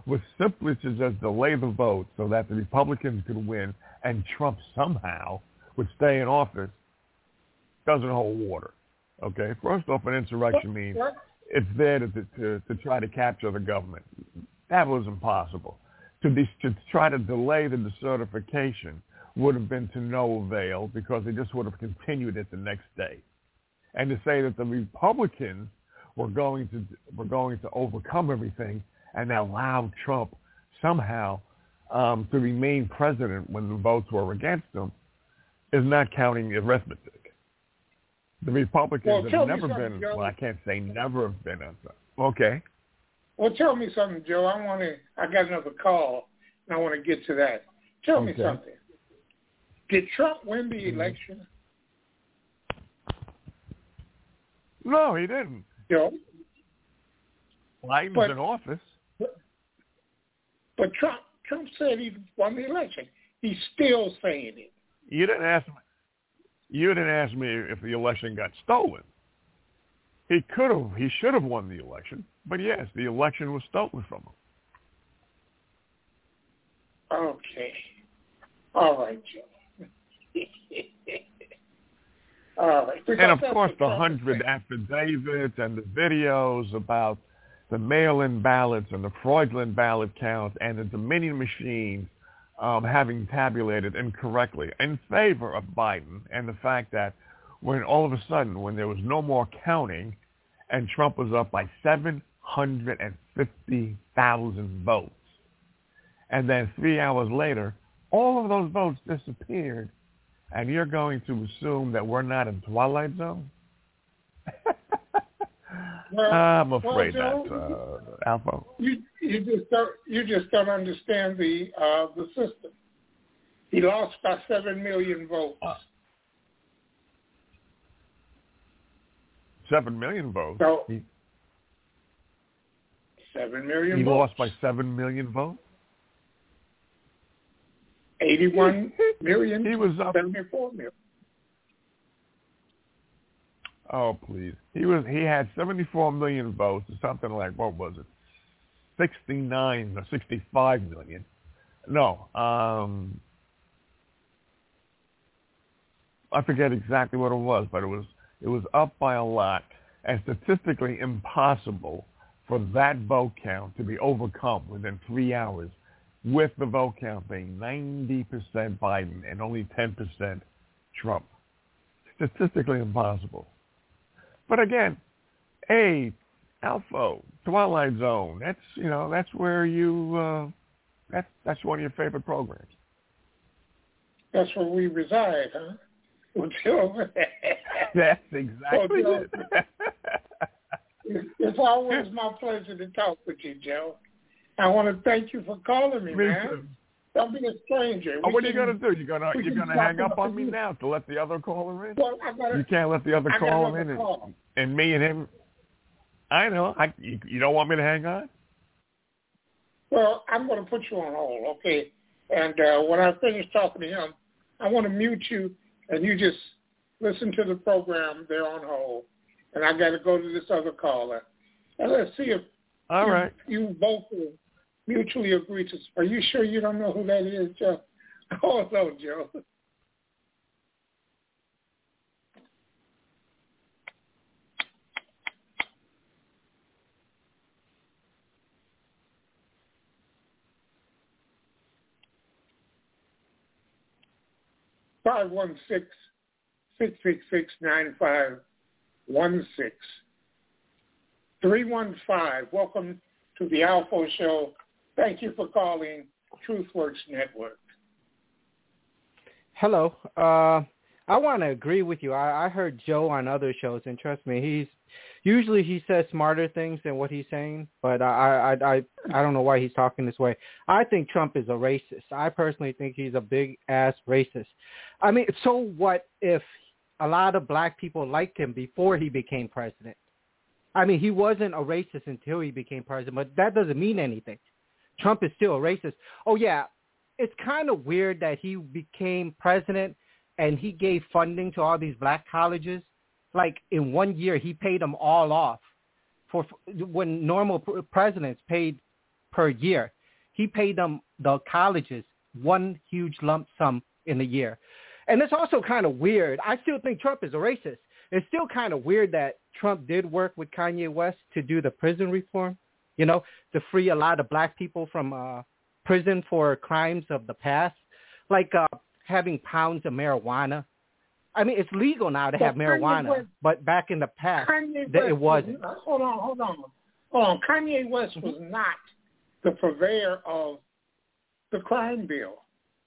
was simply to just delay the vote so that the Republicans could win and Trump somehow would stay in office doesn't hold water. Okay, first off, an insurrection means it's there to, to, to try to capture the government. That was impossible. To, be, to try to delay the decertification would have been to no avail because they just would have continued it the next day. And to say that the Republicans were going to were going to overcome everything and allow Trump somehow um, to remain president when the votes were against him is not counting arithmetic. The Republicans
well,
have never been, Joe. well, I can't say never have been. Okay.
Well, tell me something, Joe. I want to, I got another call, and I want to get to that. Tell okay. me something. Did Trump win the election?
No, he didn't.
Joe?
Biden's but, in office.
But, but Trump Trump said he won the election. He's still saying it.
You didn't ask me. You didn't ask me if the election got stolen. He could have. He should have won the election. But yes, the election was stolen from him.
Okay. All right, Joe. All right.
And of course, the hundred affidavits and the videos about the mail-in ballots and the fraudulent ballot counts and the Dominion machines um, having tabulated incorrectly in favor of Biden, and the fact that when all of a sudden, when there was no more counting, and Trump was up by seven hundred fifty thousand votes, and then three hours later, all of those votes disappeared, and you're going to assume that we're not in Twilight Zone?
Well,
I'm afraid
well,
not, uh, Alpha.
You you just don't you just don't understand the uh, the system. He lost by seven million votes. Uh, seven million votes.
So he,
seven million.
He
votes.
lost by seven million votes.
Eighty-one million.
He was up.
Seventy-four million.
Oh, please. He was. He had seventy-four million votes, or something like, what was it, sixty-nine or sixty-five million. No. Um, I forget exactly what it was, but it was it was up by a lot, and statistically impossible for that vote count to be overcome within three hours, with the vote count being ninety percent Biden and only ten percent Trump. Statistically impossible. But again, hey, Alpha, Twilight Zone, that's, you know, that's where you, uh, that's, that's one of your favorite programs.
That's where we reside, huh? Until
That's exactly
well,
it.
It's always my pleasure to talk with you, Joe. I want to thank you for calling me,
me
man.
Too.
Don't be a stranger.
Oh, what are you
can,
going to do? You're going to you're going to hang up on me now to let the other caller in?
Well, I gotta,
you can't let the other
I
caller in and,
call.
and me and him. I know. I, you, you don't want me to hang on?
Well, I'm going to put you on hold, okay? And uh, when I finish talking to him, I want to mute you, and you just listen to the program. They're on hold. And I got to go to this other caller. And let's see if
All
you,
right.
you both will mutually agree to. Are you sure you don't know who that is, Joe? Oh, no, Joe. five one six, six six six, nine five one six. three one five. Welcome to the Alpha Show. Thank you for calling TruthWorks Network.
Hello. Uh, I want to agree with you. I, I heard Joe on other shows, and trust me, he's usually he says smarter things than what he's saying. But I, I, I, I don't know why he's talking this way. I think Trump is a racist. I personally think he's a big ass racist. I mean, so what if a lot of black people liked him before he became president? I mean, he wasn't a racist until he became president, but that doesn't mean anything. Trump is still a racist. Oh, yeah, it's kind of weird that he became president and he gave funding to all these black colleges. Like in one year, he paid them all off for when normal presidents paid per year. he paid them, the colleges, one huge lump sum in a year. And it's also kind of weird. I still think Trump is a racist. It's still kind of weird that Trump did work with Kanye West to do the prison reform, you know, to free a lot of black people from uh, prison for crimes of the past, like uh, having pounds of marijuana. I mean, it's legal now to have
But
marijuana,
West,
but back in the past,
Kanye
th-
West
it wasn't.
Was, hold on, hold on. Hold on. Kanye West
Mm-hmm.
was not the purveyor of the crime bill.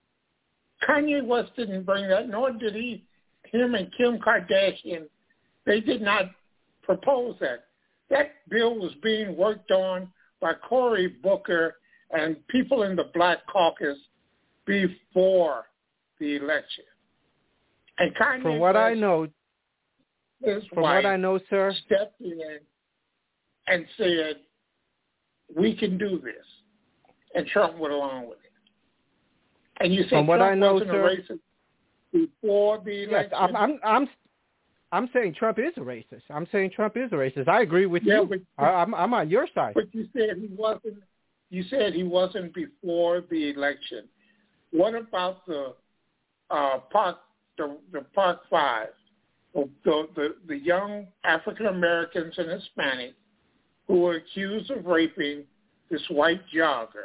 Kanye West didn't bring that, nor did he, him and Kim Kardashian, they did not propose that. That bill was being worked on by Cory Booker and people in the Black Caucus before the election. And Kanye
From what
West,
I know,
his
from
wife,
what I know, sir,
stepped in and said, we can do this. And Trump went along with it. And you said
from what
Trump
I know,
wasn't
sir,
a racist before the election?
yes, I'm, I'm, I'm, I'm saying Trump is a racist. I'm saying Trump is a racist. I agree with
yeah,
you.
But,
I, I'm, I'm on your side.
But you said he wasn't. You said he wasn't before the election. What about the uh, Park, the, the Park Five, the, the the young African Americans and Hispanics who were accused of raping this white jogger?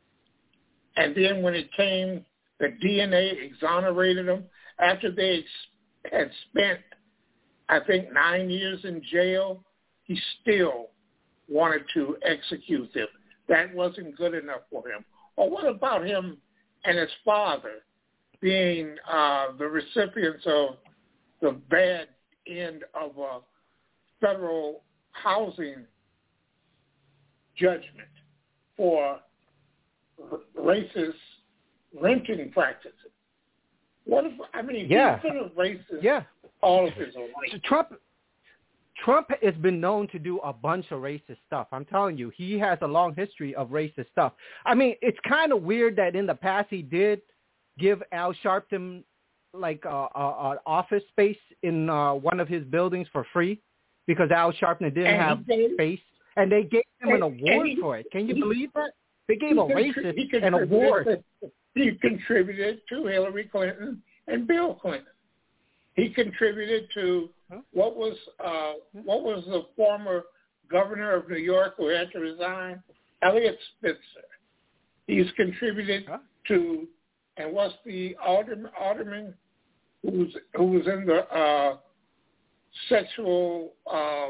And then when it came, the D N A exonerated them after they ex- had spent, I think, nine years in jail. He still wanted to execute them. That wasn't good enough for him. Or what about him and his father being uh, the recipients of the bad end of a federal housing judgment for racist renting practices? What if, I mean,
Yeah.
he's been a racist
Yeah.
all of his life.
So Trump, Trump has been known to do a bunch of racist stuff. I'm telling you, he has a long history of racist stuff. I mean, it's kind of weird that in the past he did give Al Sharpton like a, a, a office space in uh, one of his buildings for free because Al Sharpton didn't
And he
have
gave-
space, and they gave him an
and-
award
and he-
for it. Can you
he-
believe that? They gave
He
a
contri-
racist
he
an
contributed
award.
to- He contributed to Hillary Clinton and Bill Clinton. He contributed to
Huh?
what was uh, what was the former governor of New York who had to resign, Eliot Spitzer. He's contributed
Huh?
to, and what's the alderman, alderman who's who was in the uh, sexual uh,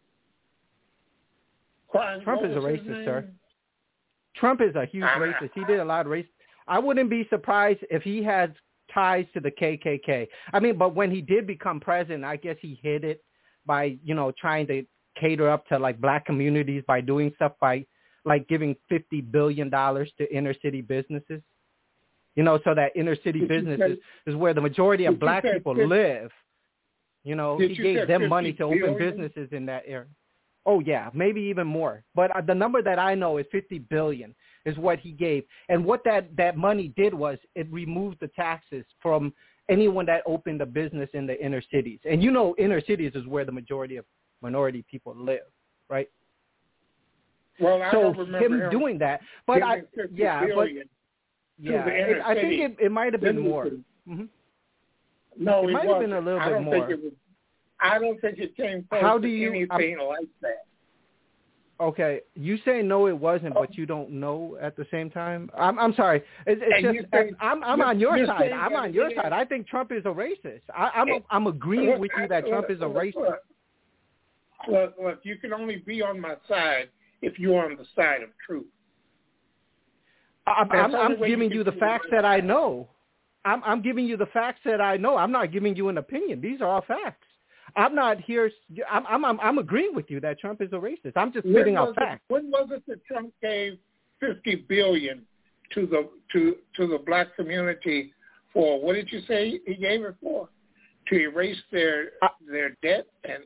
crime.
Trump
what
is a
was his
racist,
name?
sir. Trump is a huge
Uh,
racist. He did a lot of race. I wouldn't be surprised if he has ties to the K K K. I mean, but when he did become president, I guess he hid it by, you know, trying to cater up to like black communities by doing stuff by like giving fifty billion dollars to inner city businesses, you know, so that inner city
Did you
businesses
say-
is where the majority
did
of
you
black
say
people
fifty
live. You know,
Did
he
you
gave
say
them money to
fifty
open
billion?
businesses in that area. Oh, yeah, maybe even more. But uh, the number that I know is fifty billion dollars is what he gave. And what that, that money did was it removed the taxes from anyone that opened a business in the inner cities. And you know inner cities is where the majority of minority people live, right?
Well, I
so
don't remember
him doing that. But I,
giving fifty
yeah, but
billion
yeah,
the inner
it, I think
city.
it, it might have been
Then we
more.
could-
hmm
No,
It
it,
might have
wasn't.
been a little
I
bit
don't
more.
think it was. I don't think it came close
How
to
do you-
anything like that.
Okay, you say no, it wasn't, but you don't know at the same time. I'm I'm sorry. It's, it's
And
just
you say-
I'm I'm
you're-
on your
you're
side.
saying
I'm
that
on your
it
side.
is-
I think Trump is a racist. I, I'm
It-
I'm agreeing
Look,
with you
I-
that Trump
look,
is a
look,
racist.
Look, look, look, you can only be on my side if you're on the side of truth.
I'm
That's
I'm,
the only
I'm
way you
giving
can
you the
be
facts
on my
that I
side.
know. I'm I'm giving you the facts that I know. I'm not giving you an opinion. These are all facts. I'm not here. I'm I'm I'm, I'm agreeing with you that Trump is a racist. I'm just spitting
When
out
was it-
facts.
When was it that Trump gave fifty billion dollars to the to to the black community for? What did you say he gave it for? To erase their
I-
their debt and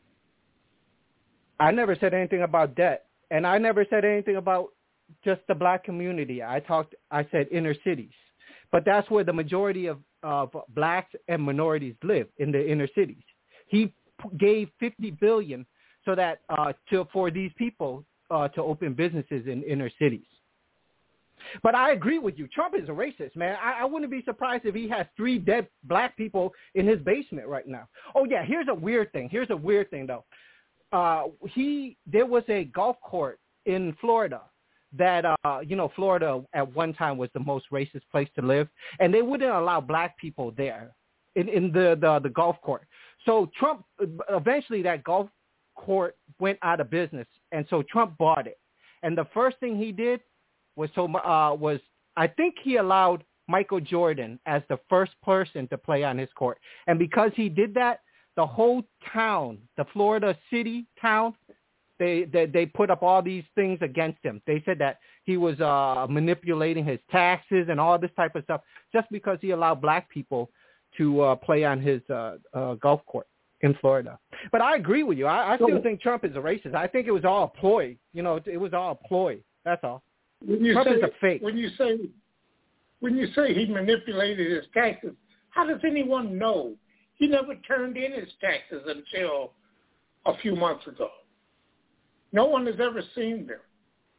I never said anything about debt, and I never said anything about just the black community. I talked. I said inner cities, but that's where the majority of of blacks and minorities live, in the inner cities. He p- gave fifty billion dollars so that uh, to for these people uh, to open businesses in inner cities. But I agree with you. Trump is a racist, man. I, I wouldn't be surprised if he has three dead black people in his basement right now. Oh, yeah, here's a weird thing. Here's a weird thing, though. Uh, he there was a golf court in Florida that, uh, you know, Florida at one time was the most racist place to live, and they wouldn't allow black people there in, in the, the, the golf court. So Trump, eventually that golf court went out of business, and so Trump bought it. And the first thing he did was so uh, was I think he allowed Michael Jordan as the first person to play on his court. And because he did that, the whole town, the Florida city town, they they, they put up all these things against him. They said that he was uh, manipulating his taxes and all this type of stuff just because he allowed black people to uh, play on his uh, uh, golf court in Florida. But I agree with you. I, I still think Trump is a racist. I think it was all a ploy. You know, it was all a ploy. That's all.
When you
Trump
say,
is a fake.
When you say when you say he manipulated his taxes, how does anyone know? He never turned in his taxes until a few months ago. No one has ever seen them.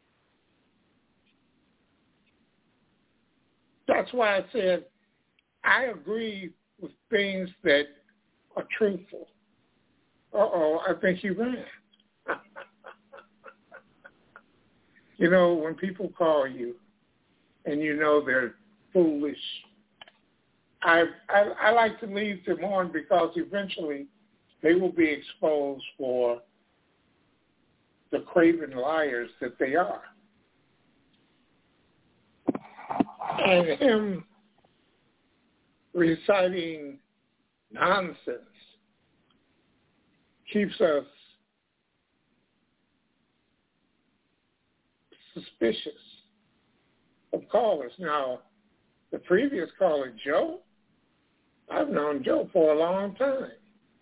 That's why I said I agree with things that are truthful. Uh-oh, I think he ran. You know, when people call you and you know they're foolish, I, I I like to leave them on because eventually they will be exposed for the craven liars that they are. And him reciting nonsense keeps us suspicious of callers. Now, the previous caller, Joe, I've known Joe for a long time.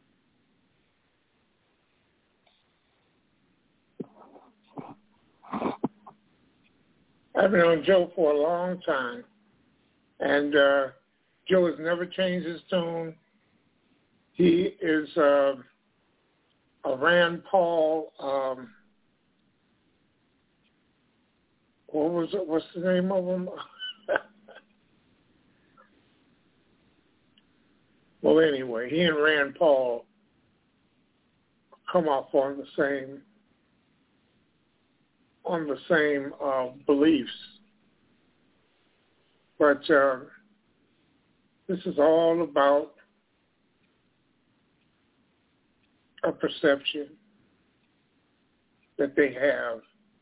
I've known Joe for a long time, and uh, Joe has never changed his tune. He is uh, a Rand Paul. Um, what was it? What's the name of him? Well, anyway, he and Rand Paul come off on the same on the same uh, beliefs, but uh, this is all about a perception that they have.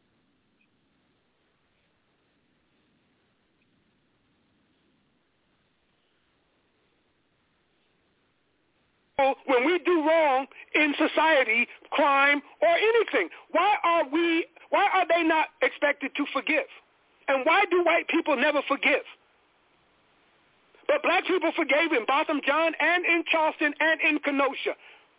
When we do wrong in society, crime or anything, why are we? Why are they not expected to forgive? And why do white people never forgive? But black people forgave in Botham Jean and in Charleston and in Kenosha.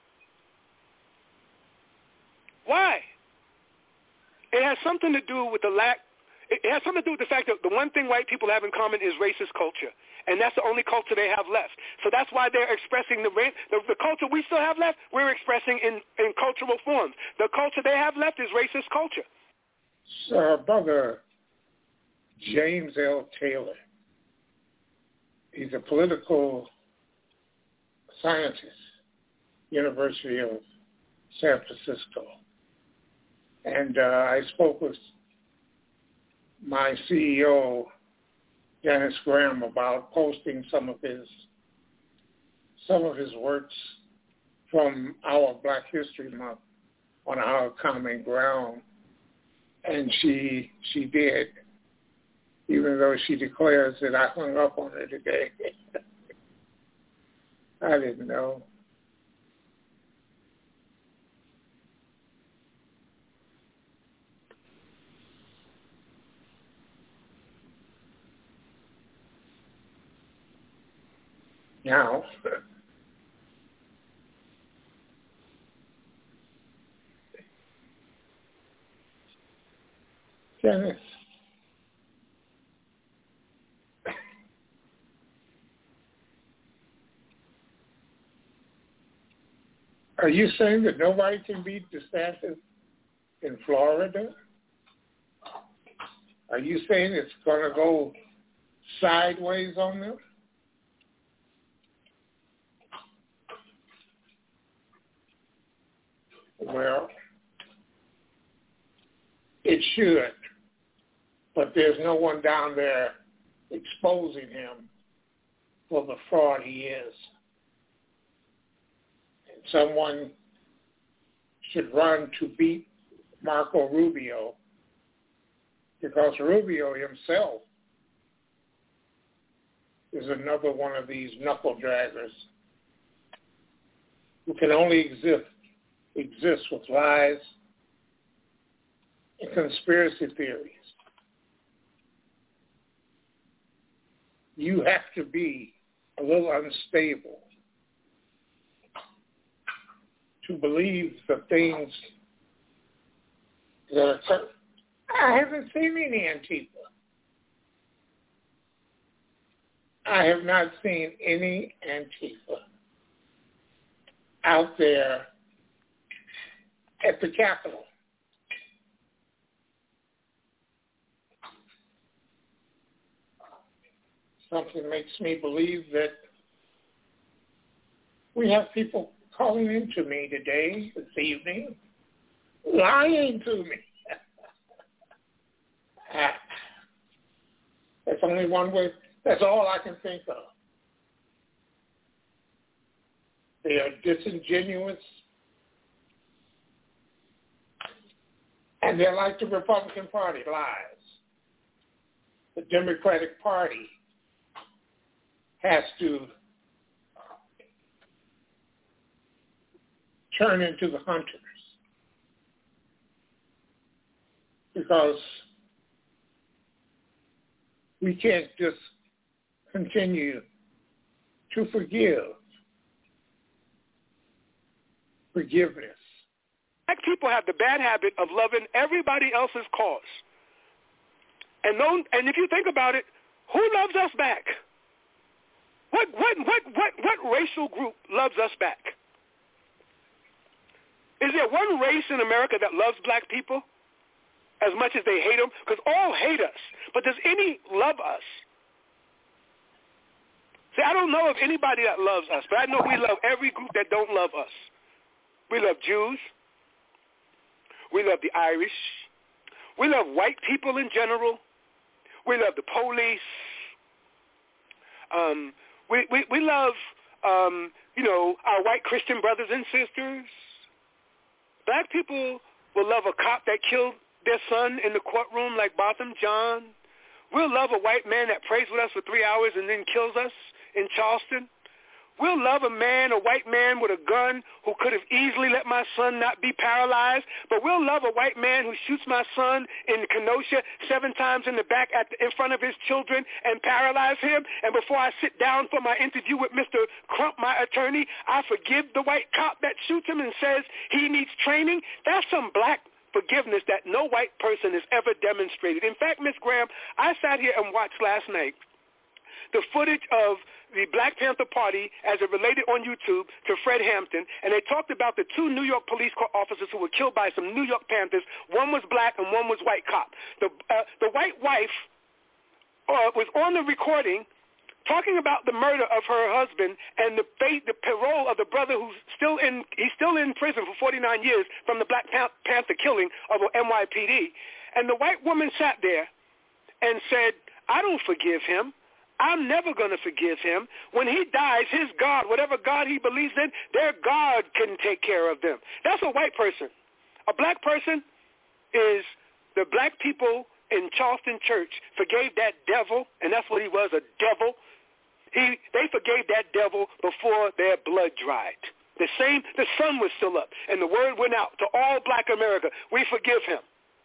Why? It has something to do with the lack. It has something to do with the fact that the one thing white people have in common is racist culture. And that's the only culture they have left. So that's why they're expressing the, the, the culture we still have left, we're expressing in, in cultural forms. The culture they have left is racist culture.
So, Brother James L. Taylor, he's a political scientist, University of San Francisco. And uh, I spoke with my C E O, Dennis Graham, about posting some of his some of his works from our Black History Month on our common ground, and she she did, even though she declares that I hung up on her today. I didn't know. Now, Dennis, are you saying that nobody can beat DeSantis in Florida? Are you saying it's going to go sideways on them? Well, it should, but there's no one down there exposing him for the fraud he is. And someone should run to beat Marco Rubio, because Rubio himself is another one of these knuckle draggers who can only exist exist with lies and conspiracy theories. You have to be a little unstable to believe the things that occur. I haven't seen any Antifa. I have not seen any Antifa out there at the Capitol. Something makes me believe that we have people calling into me today, this evening, lying to me. That's only one way. That's all I can think of. They are disingenuous, and they're like the Republican Party, lies. The Democratic Party has to turn into the hunters, because we can't just continue to forgive. Forgiveness.
Black people have the bad habit of loving everybody else's cause. And no, and if you think about it, who loves us back? What what what what what racial group loves us back? Is there one race in America that loves black people as much as they hate them? Because all hate us. But does any love us? See, I don't know of anybody that loves us, but I know we love every group that don't love us. We love Jews. We love the Irish. We love white people in general. We love the police. Um, we, we, we love, um, you know, our white Christian brothers and sisters. Black people will love a cop that killed their son in the courtroom like Botham Jean. We'll love a white man that prays with us for three hours and then kills us in Charleston. We'll love a man, a white man with a gun who could have easily let my son not be paralyzed, but we'll love a white man who shoots my son in Kenosha seven times in the back at the, in front of his children and paralyze him. And before I sit down for my interview with Mister Crump, my attorney, I forgive the white cop that shoots him and says he needs training. That's some black forgiveness that no white person has ever demonstrated. In fact, Miz Graham, I sat here and watched last night the footage of the Black Panther Party as it related on YouTube to Fred Hampton, and they talked about the two New York police officers who were killed by some New York Panthers. One was black and one was white cop. The, uh, the white wife uh, was on the recording talking about the murder of her husband and the fate, the parole of the brother who's still in, he's still in prison for forty-nine years from the Black Panther killing of N Y P D. And the white woman sat there and said, I don't forgive him. I'm never going to forgive him. When he dies, his God, whatever God he believes in, their God can take care of them. That's a white person. A black person is the black people in Charleston Church forgave that devil, and that's what he was, a devil. He, they forgave that devil before their blood dried. The same, the sun was still up, and the word went out to all black America. We forgive him.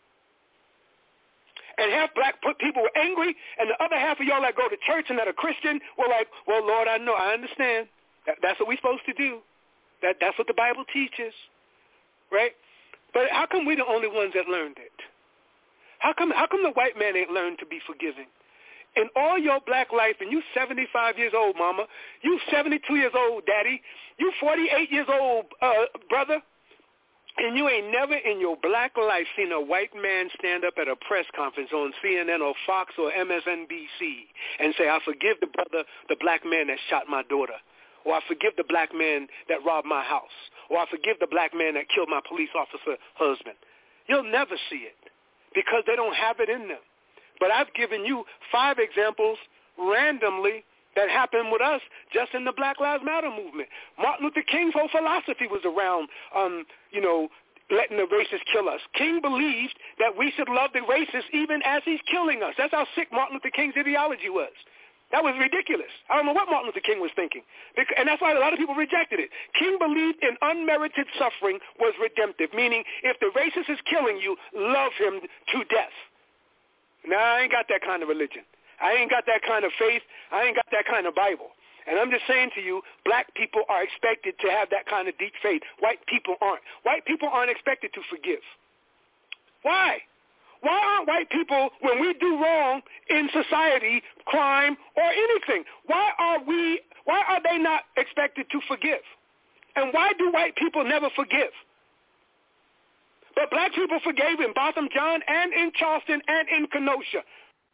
And half black people were angry, and the other half of y'all that go to church and that are Christian were like, well, Lord, I know, I understand. That, that's what we're supposed to do. That, that's what the Bible teaches, right? But how come we the only ones that learned it? How come, how come the white man ain't learned to be forgiving? In all your black life, and you seventy-five years old, mama, you seventy-two years old, daddy, you forty-eight years old, uh, brother, And you ain't never in your black life seen a white man stand up at a press conference on C N N or Fox or M S N B C and say, I forgive the brother, the black man that shot my daughter, or I forgive the black man that robbed my house, or I forgive the black man that killed my police officer husband. You'll never see it because they don't have it in them. But I've given you five examples randomly that happened with us just in the Black Lives Matter movement. Martin Luther King's whole philosophy was around, um, you know, letting the racists kill us. King believed that we should love the racist even as he's killing us. That's how sick Martin Luther King's ideology was. That was ridiculous. I don't know what Martin Luther King was thinking. And that's why a lot of people rejected it. King believed in unmerited suffering was redemptive, meaning if the racist is killing you, love him to death. Now, I ain't got that kind of religion. I ain't got that kind of faith. I ain't got that kind of Bible. And I'm just saying to you, black people are expected to have that kind of deep faith. White people aren't. White people aren't expected to forgive. Why? Why aren't white people, when we do wrong in society, crime, or anything, why are we, why are they not expected to forgive? And why do white people never forgive? But black people forgave in Botham Jean and in Charleston and in Kenosha.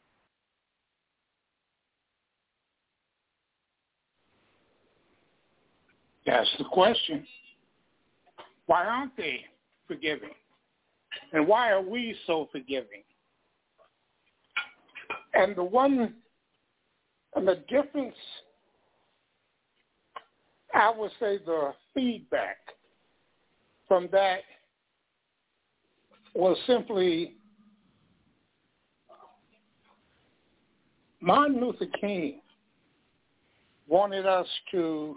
That's the question. Why aren't they forgiving? And why are we so forgiving? And the one, and the difference, I would say the feedback from that was simply Martin Luther King wanted us to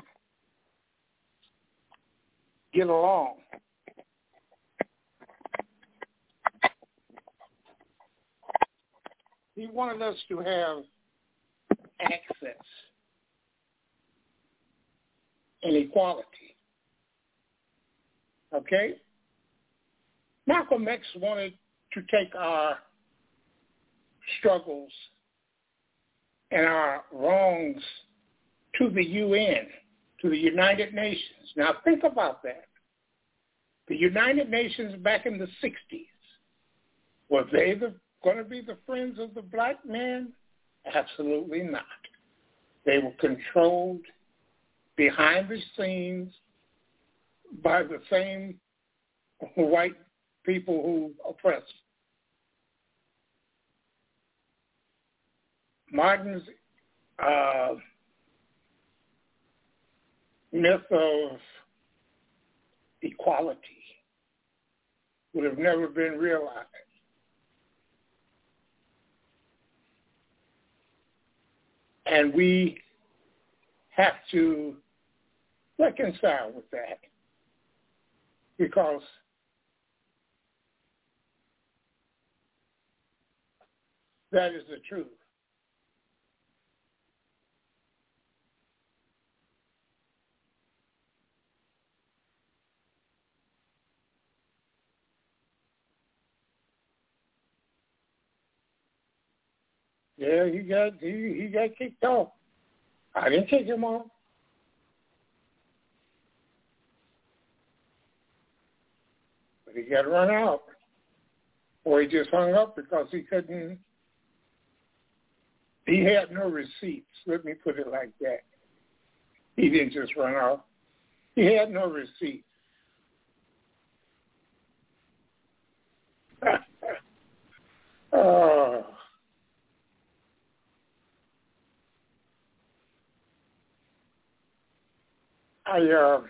get along. He wanted us to have access and equality. Okay? Malcolm X wanted to take our struggles and our wrongs to the U N, to the United Nations. Now think about that. The United Nations back in the sixties, were they the, going to be the friends of the black man? Absolutely not. They were controlled behind the scenes by the same white people who oppressed. Martin's uh, myth of equality would have never been realized. And we have to reconcile with that because that is the truth. Yeah, he got he, he got kicked off. I didn't kick him off. But he got run out. Or he just hung up because he couldn't, he had no receipts. Let me put it like that. He didn't just run off. He had no receipts. Oh. I, uh,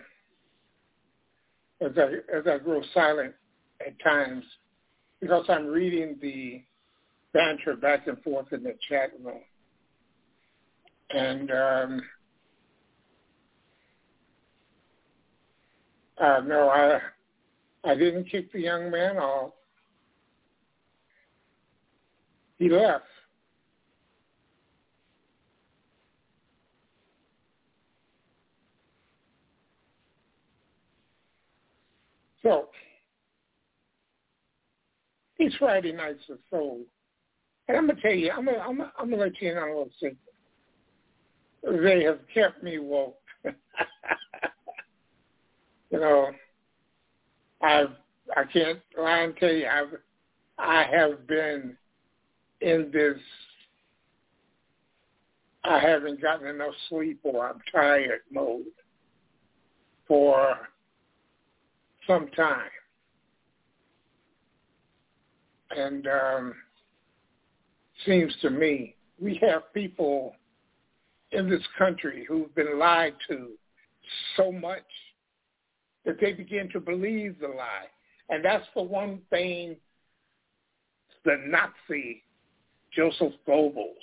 as I as I grow silent at times, because I'm reading the banter back and forth in the chat room, and um, uh, no, I I didn't kick the young man off. He left. So, these Friday nights are so, and I'm going to tell you, I'm going to, I'm going to, I'm going to let you in on a little secret. They have kept me woke. You know, I've can't lie and tell you, I've, I have been in this, I haven't gotten enough sleep or I'm tired mode for some time. And um, seems to me we have people in this country who've been lied to so much that they begin to believe the lie. And that's the one thing the Nazi Joseph Goebbels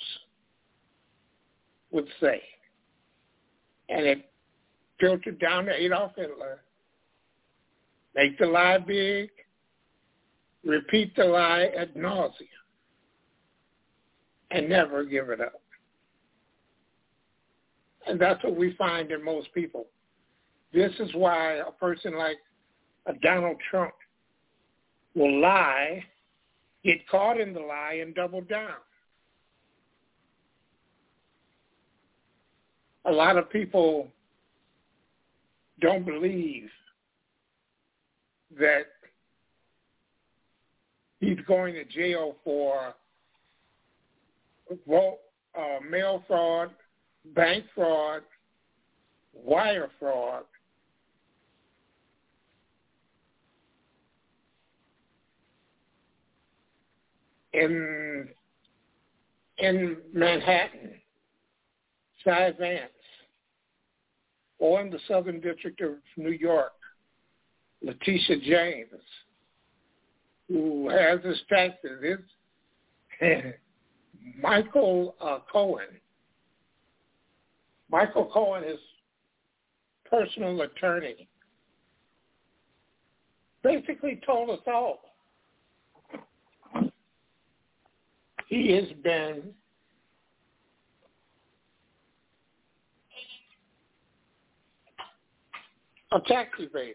would say. And it filtered down to Adolf Hitler. Make the lie big, repeat the lie ad nauseum, and never give it up. And that's what we find in most people. This is why a person like a Donald Trump will lie, get caught in the lie, and double down. A lot of people don't believe that he's going to jail for vote, uh, mail fraud, bank fraud, wire fraud, in in Manhattan, Cy Vance, or in the Southern District of New York, Letitia James, who has his taxes. It's Michael uh, Cohen. Michael Cohen, his personal attorney, basically told us all he has been a tax evader.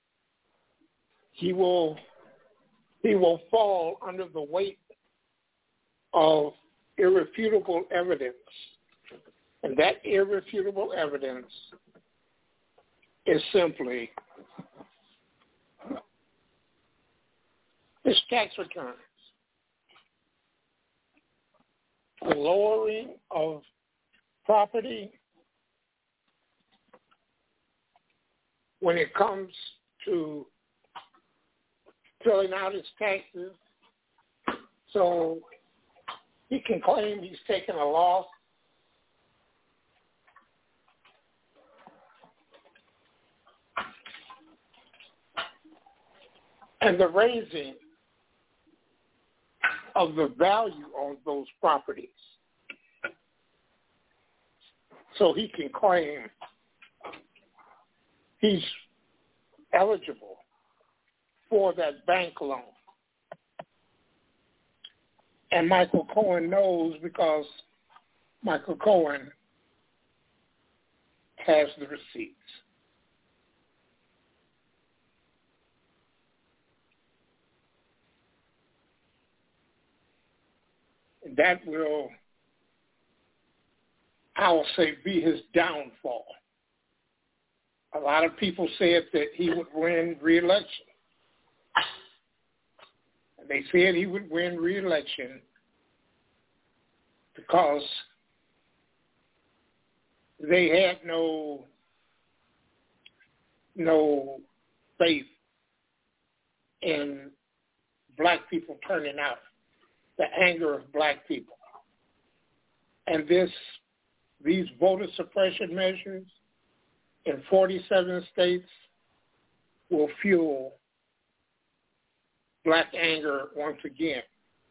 He will he will fall under the weight of irrefutable evidence. And that irrefutable evidence is simply his tax returns. The lowering of property when it comes to filling out his taxes, so he can claim he's taken a loss. And the raising of the value of those properties, so he can claim he's eligible for that bank loan. And Michael Cohen knows, because Michael Cohen has the receipts. And that will, I will say, be his downfall. A lot of people said that he would win re-election. And they said he would win re-election because they had no, no faith in black people turning out, the anger of black people. And this, these voter suppression measures in forty-seven states will fuel black anger once again.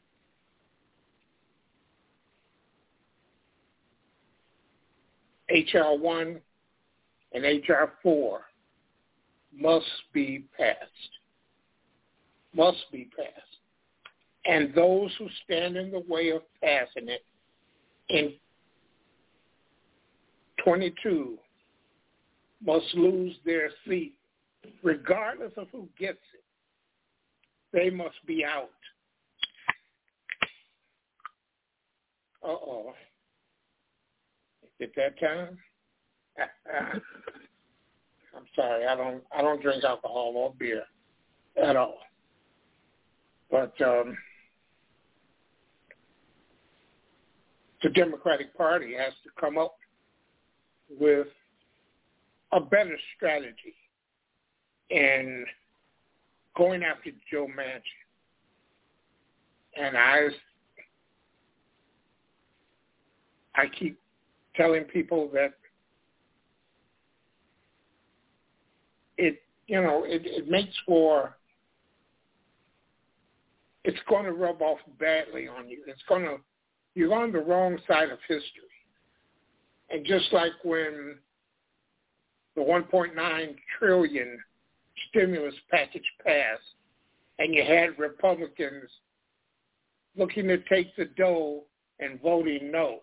H R one and H R four must be passed. Must be passed. And those who stand in the way of passing it in twenty-two must lose their seat, regardless of who gets it. They must be out. Uh-oh. Is it that time? I'm sorry, I don't I don't drink alcohol or beer at all. But um, the Democratic Party has to come up with a better strategy in going after Joe Manchin. And I, I keep telling people that it, you know, it, it makes for, it's going to rub off badly on you. It's going to, you're on the wrong side of history. And just like when the one point nine trillion dollars stimulus package passed and you had Republicans looking to take the dough and voting no,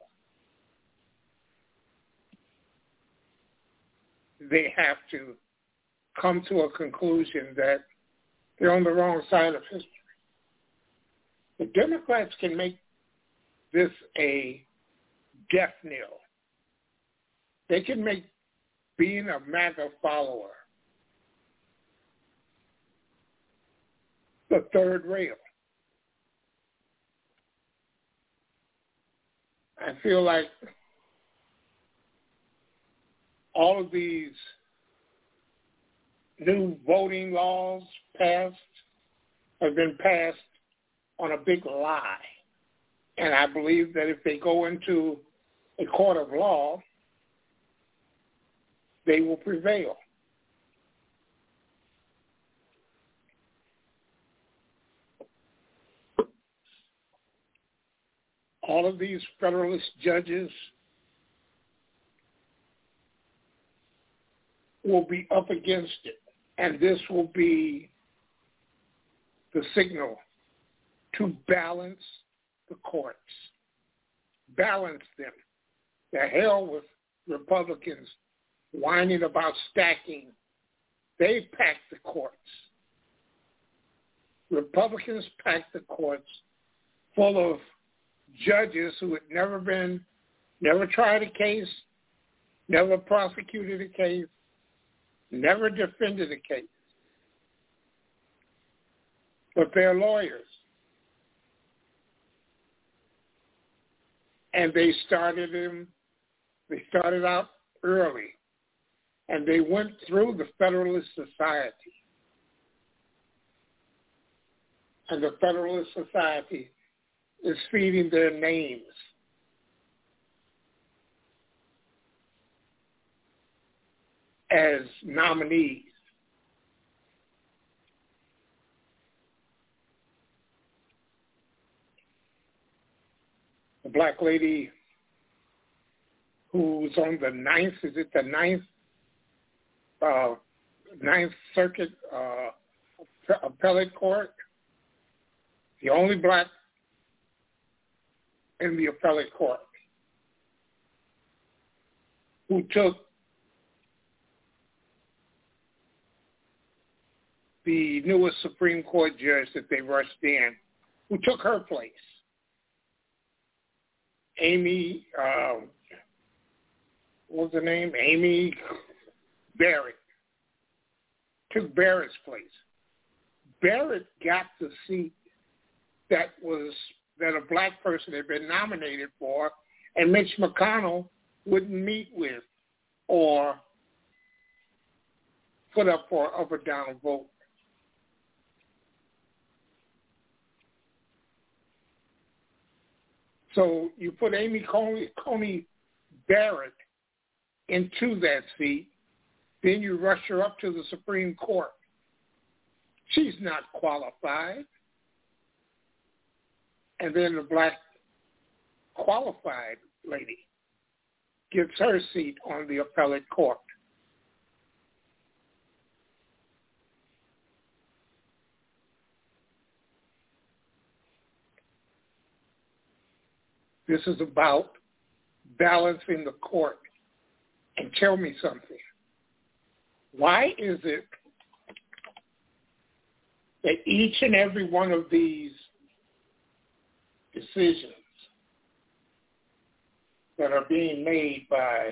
they have to come to a conclusion that they're on the wrong side of history. The Democrats can make this a death knell. They can make being a MAGA follower the third rail. I feel like all of these new voting laws passed have been passed on a big lie. And I believe that if they go into a court of law, they will prevail. All of these Federalist judges will be up against it, and this will be the signal to balance the courts, balance them. The hell with Republicans whining about stacking. They packed the courts. Republicans packed the courts full of judges who had never been, never tried a case, never prosecuted a case, never defended a case. But they're lawyers. And they started them, they started out early. And they went through the Federalist Society. And the Federalist Society is feeding their names. As nominees. The black lady who's on the ninth, is it the ninth, uh, Ninth Circuit uh, Appellate Court? The only black in the appellate court who took the newest Supreme Court judge that they rushed in, who took her place. Amy, uh, what was her name? Amy Barrett. Took Barrett's place. Barrett got the seat that was that a black person had been nominated for, and Mitch McConnell wouldn't meet with or put up for an up or down vote. So you put Amy Coney, Coney Barrett into that seat, then you rush her up to the Supreme Court. She's not qualified. And then the black qualified lady gets her seat on the appellate court. This is about balancing the court. And tell me something. Why is it that each and every one of these decisions that are being made by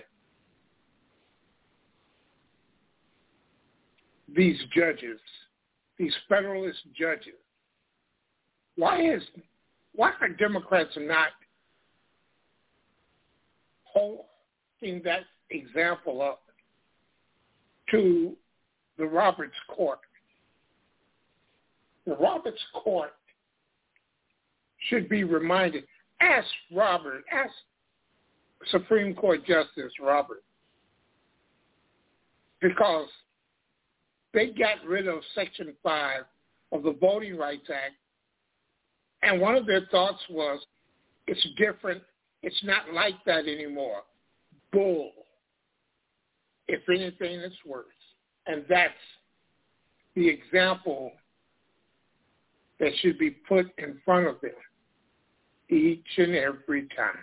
these judges, these Federalist judges, why is why are Democrats not holding that example up to the Roberts Court? The Roberts Court should be reminded. Ask Robert, ask Supreme Court Justice Robert, because they got rid of Section five of the Voting Rights Act, and one of their thoughts was, it's different, it's not like that anymore. Bull. If anything, it's worse. And that's the example that should be put in front of them each and every time.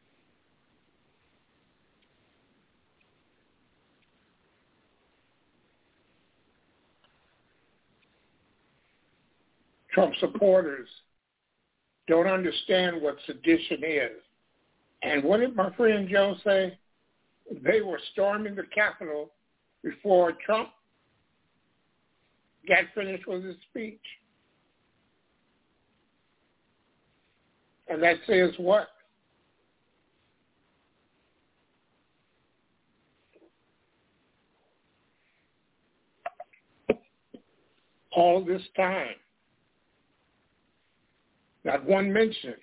Trump supporters don't understand what sedition is. And what did my friend Joe say? They were storming the Capitol before Trump got finished with his speech. And that says what? All this time, not one mention,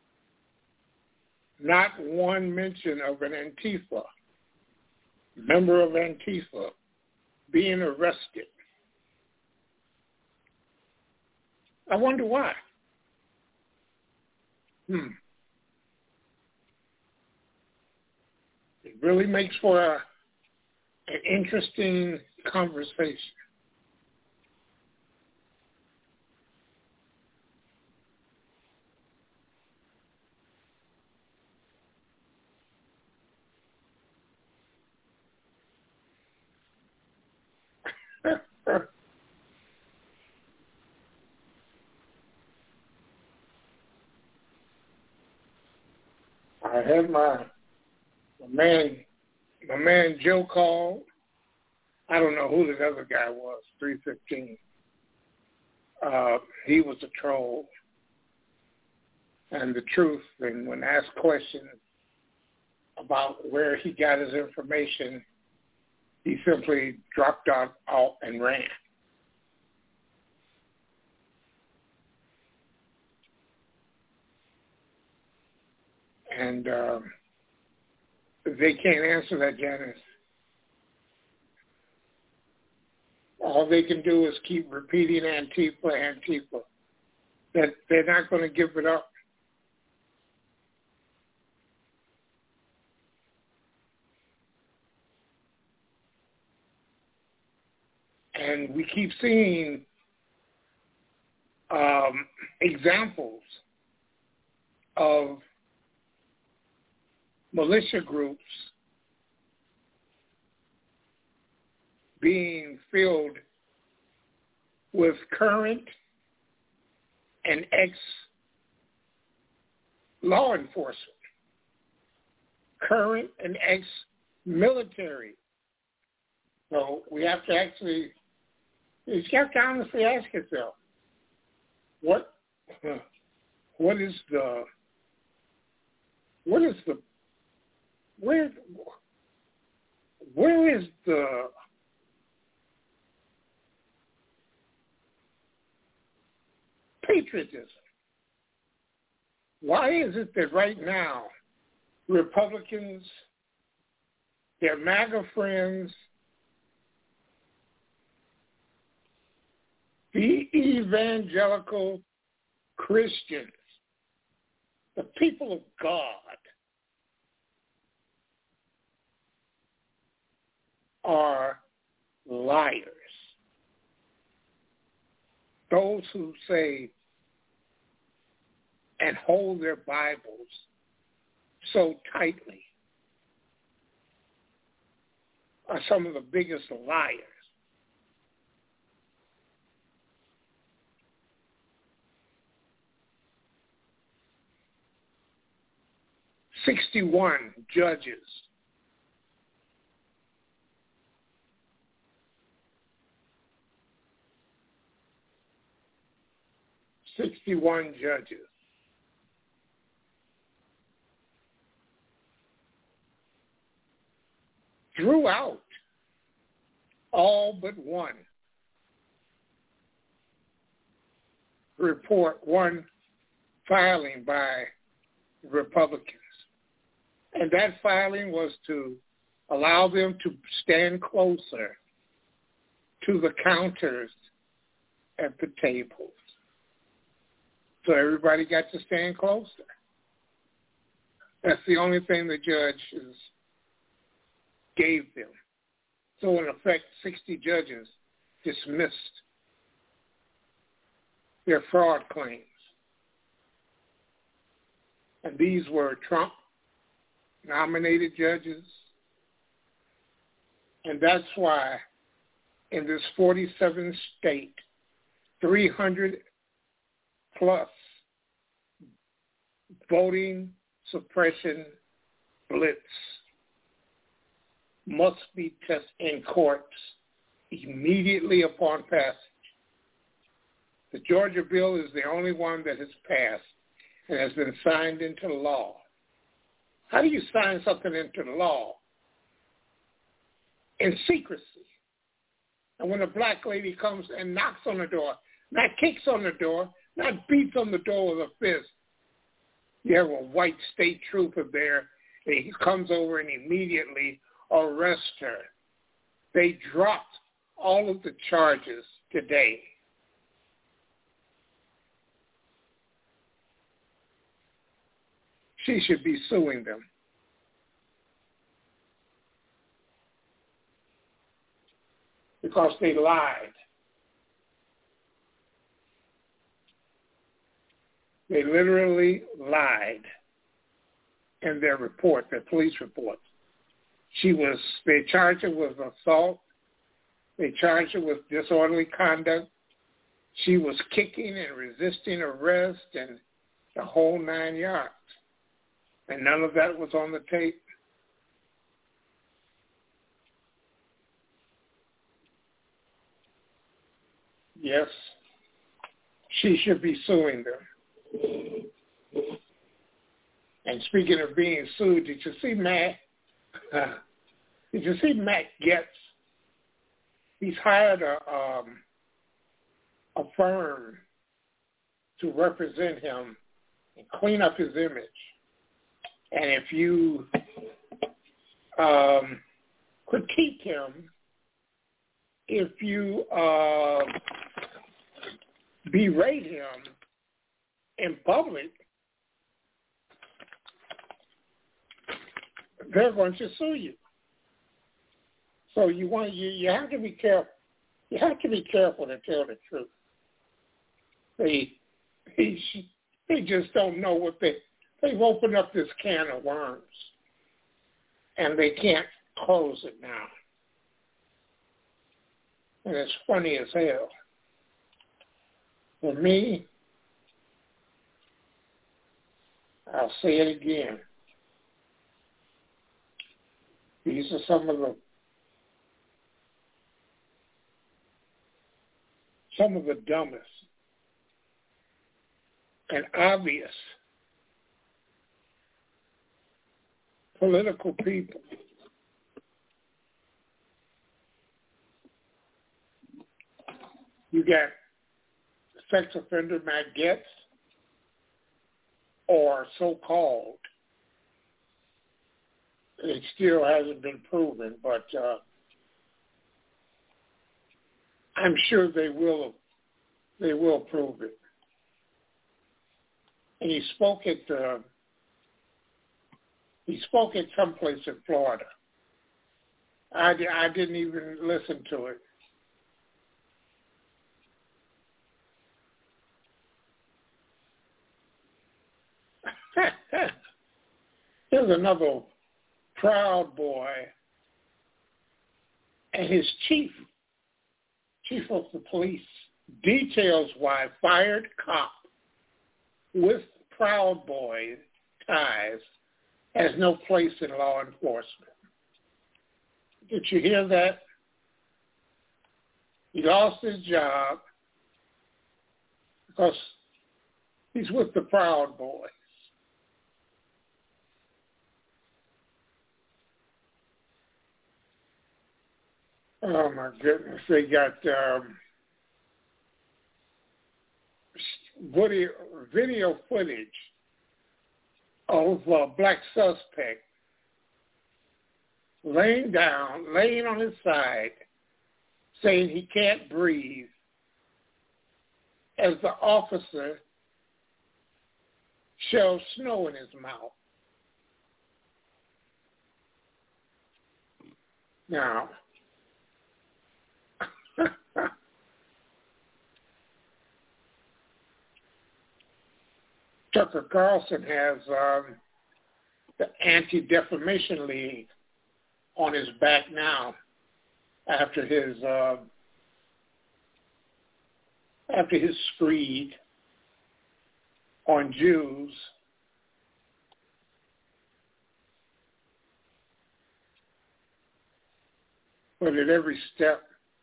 not one mention of an Antifa, member of Antifa, being arrested. I wonder why. Hmm. It really makes for a, an interesting conversation. I had my, my man, my man Joe called. I don't know who the other guy was, three fifteen. Uh, he was a troll. And the truth, and when asked questions about where he got his information, he simply dropped out, out and ran. And um, they can't answer that, Janice. All they can do is keep repeating Antifa, Antifa. That they're not going to give it up. And we keep seeing um, examples of militia groups being filled with current and ex-law enforcement, current and ex-military. So we have to actually, you have to honestly ask yourself, what, what is the, what is the, where, where is the patriotism? Why is it that right now Republicans, their MAGA friends, the evangelical Christians, the people of God, are liars? Those who say and hold their Bibles so tightly are some of the biggest liars. sixty-one judges sixty-one judges. Threw out all but one report, one filing by Republicans. And that filing was to allow them to stand closer to the counters at the tables. So everybody got to stand closer. That's the only thing the judges gave them. So in effect, sixty judges dismissed their fraud claims. And these were Trump-nominated judges. And that's why in this forty-seven state, three hundred plus voting suppression blitz must be tested in courts immediately upon passage. The Georgia bill is the only one that has passed and has been signed into law. How do you sign something into law? In secrecy. And when a black lady comes and knocks on the door, not kicks on the door, not beats on the door with a fist, you have a white state trooper there, and he comes over and immediately arrests her. They dropped all of the charges today. She should be suing them. Because they lied. They literally lied in their report, their police report. She was, they charged her with assault. They charged her with disorderly conduct. She was kicking and resisting arrest and the whole nine yards. And none of that was on the tape. Yes, she should be suing them. And speaking of being sued, did you see Matt? Uh, did you see Matt Getz? He's hired a um, a firm to represent him and clean up his image. And if you um, critique him, if you uh, berate him in public, they're going to sue you. So you want you you have to be careful. You have to be careful to tell the truth. They they they just don't know what they they've opened up this can of worms, and they can't close it now. And it's funny as hell. For me, I'll say it again. These are some of the some of the dumbest and obvious political people you got sex offender Matt Getz, or so-called. It still hasn't been proven, but uh, I'm sure they will. They will prove it. And he spoke at uh, he spoke at someplace in Florida. I, I didn't even listen to it. Here's another Proud Boy and his chief, chief of the police, details why fired cop with Proud Boy ties has no place in law enforcement. Did you hear that? He lost his job because He's with the Proud Boys. Oh, my goodness. They got um, video, video footage of a black suspect laying down, laying on his side, saying he can't breathe, as the officer shoves snow in his mouth. Now, Tucker Carlson has um, the Anti-Defamation League on his back now after his uh, after his screed on Jews. But at every step,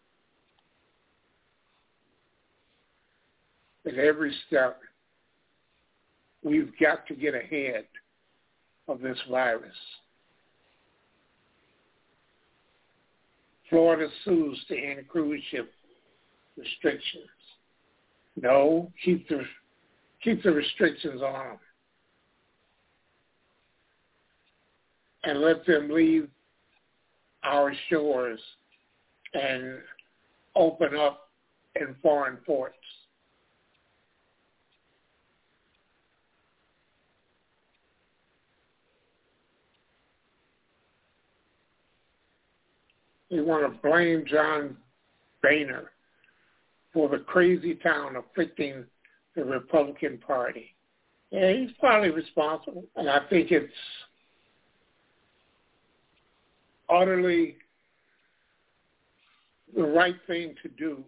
at every step, we've got to get ahead of this virus. Florida sues to end cruise ship restrictions. No, keep the keep the restrictions on them, and let them leave our shores and open up in foreign ports. They want to blame John Boehner for the crazy town afflicting the Republican Party. Yeah, he's probably responsible, and I think it's utterly the right thing to do.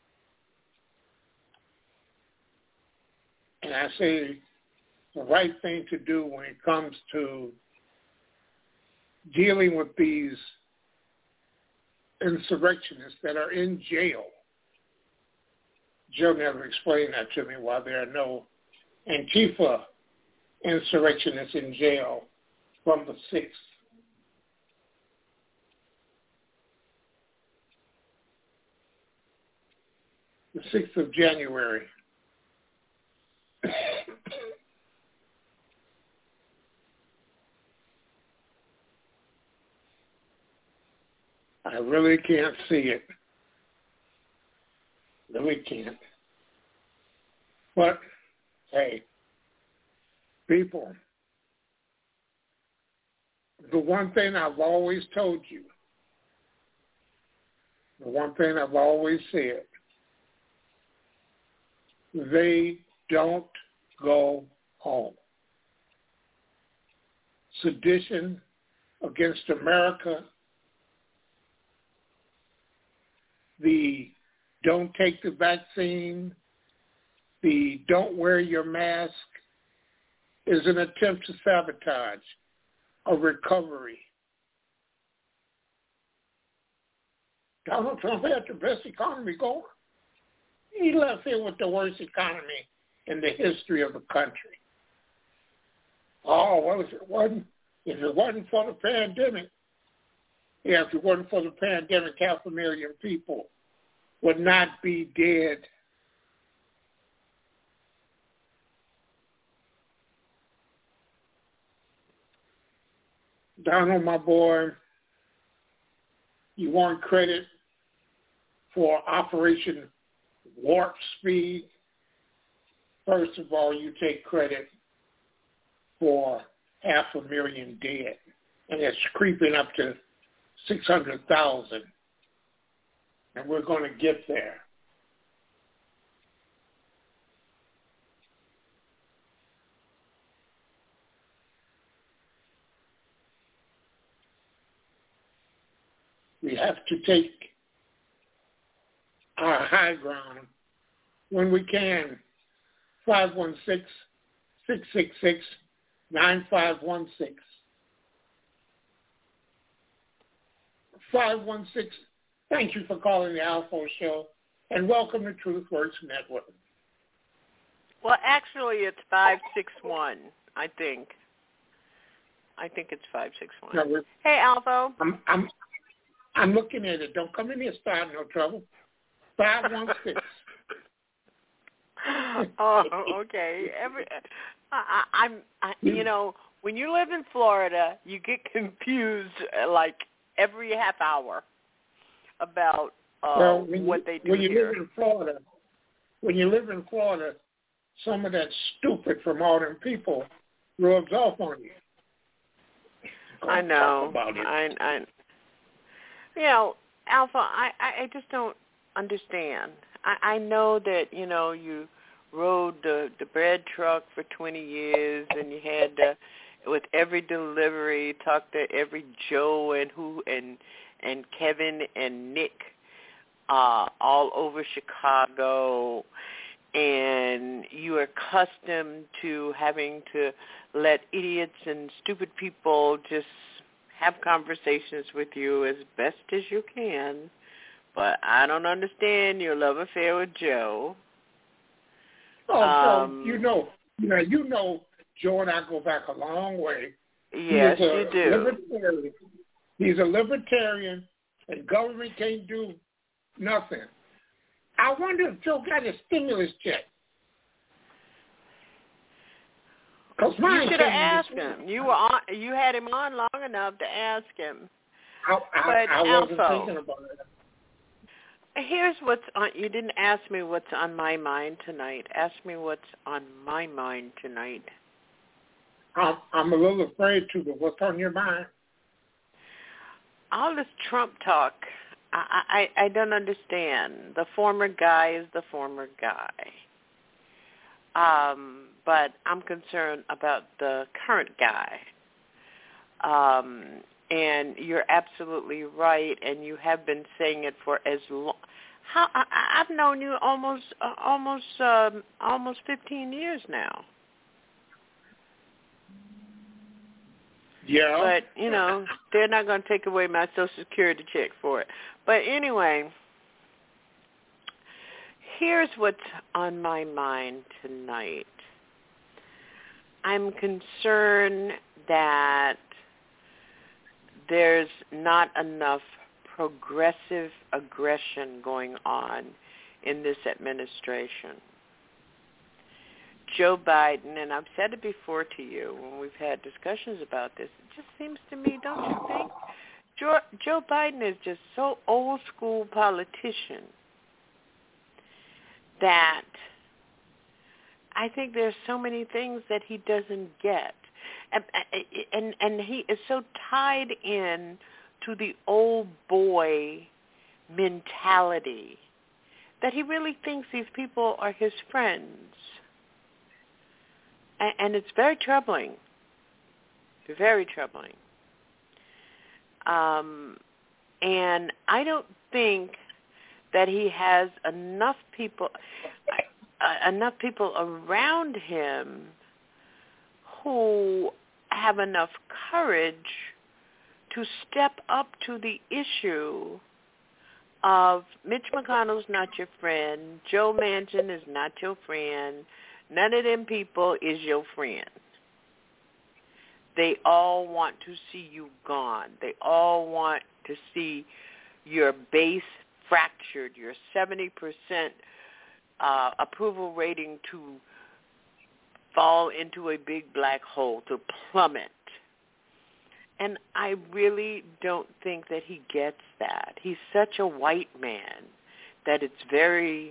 And I say the right thing to do when it comes to dealing with these insurrectionists that are in jail. Joe never explained that to me, why there are no Antifa insurrectionists in jail from the sixth. The sixth of January. I really can't see it. Really can't. But, hey, people, the one thing I've always told you, the one thing I've always said, they don't go home. Sedition against America, the don't take the vaccine, the don't wear your mask, is an attempt to sabotage a recovery. Donald Trump had the best economy going. He left here with the worst economy in the history of the country. Oh, well, if it wasn't, if it wasn't for the pandemic, yeah, if it wasn't for the pandemic, half a million people would not be dead. Donald, my boy, you want credit for Operation Warp Speed. First of all, you take credit for half a million dead, and it's creeping up to six hundred thousand, and we're going to get there. We have to take our high ground when we can. five one six, six six six, nine five one six. five one six, thank you for calling the Alpha Show, and welcome to TruthWorks Network.
Well, actually, it's five six one. I think. I think it's five six one.
No,
hey, Alvo.
I'm I'm I'm looking at it. Don't come in here starting no trouble. Five one six.
Oh, okay. Every, I, I'm, I, you know, when you live in Florida, you get confused uh, like every half hour about uh,
well, when
what
you,
they do
when you
here.
live in Florida, when you live in Florida, some of that stupid from all them people rubs off on you.
I know.
About it.
I, I, you know, Alpha, I, I, I just don't understand. I, I know that, you know, you rode the, the bread truck for twenty years and you had to, with every delivery, talk to every Joe and who and and Kevin and Nick uh, all over Chicago, and you are accustomed to having to let idiots and stupid people just have conversations with you as best as you can. But I don't understand your love affair with Joe.
Oh,
um,
so you know, you know, you know, Joe and I go back a long way.
Yes,
He is a
you do.
Libertarian. He's a libertarian, and government can't do nothing. I wonder if Joe got a stimulus check.
You should have asked him. You were on, you had him on long enough to ask him.
I, I,
but
I wasn't
also,
thinking about it.
Here's what's on. You didn't ask me what's on my mind tonight. Ask me what's on my mind tonight.
I'm, I'm a little afraid to, but what's on your mind?
All this Trump talk, I, I, I don't understand. The former guy is the former guy. Um, but I'm concerned about the current guy. Um, and you're absolutely right, and you have been saying it for as long. How I, I've known you almost, uh, almost, um, almost fifteen years now.
Yeah.
But you know, they're not going to take away my Social Security check for it. But anyway, here's what's on my mind tonight. I'm concerned that there's not enough progressive aggression going on in this administration. Joe Biden, and I've said it before to you when we've had discussions about this, it just seems to me, don't you think? Joe, Joe Biden is just so old school politician that I think there's so many things that he doesn't get. And, and and he is so tied in to the old boy mentality that he really thinks these people are his friends. And, and it's very troubling. Very troubling. Um, and I don't think that he has enough people, uh, enough people around him who have enough courage to step up to the issue of Mitch McConnell's not your friend, Joe Manchin is not your friend, none of them people is your friend. They all want to see you gone. They all want to see your base fractured, your seventy percent uh, approval rating to fall into a big black hole, to plummet. And I really don't think that he gets that. He's such a white man that it's very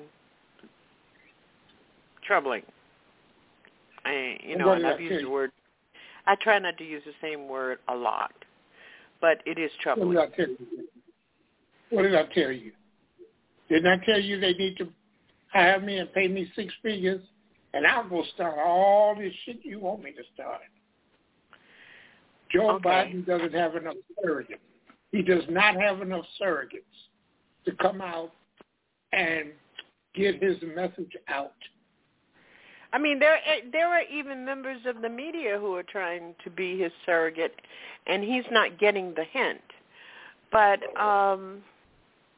troubling. I, you know, and I've used the word, I try not to use the same word a lot, but it is troubling.
What did I tell you? What did I tell you? Didn't I tell you they need to hire me and pay me six figures, and I'll go start all this shit you want me to start? Joe
okay.
Biden doesn't have enough surrogates. He does not have enough surrogates to come out and get his message out.
I mean, there there are even members of the media who are trying to be his surrogate, and he's not getting the hint. But um,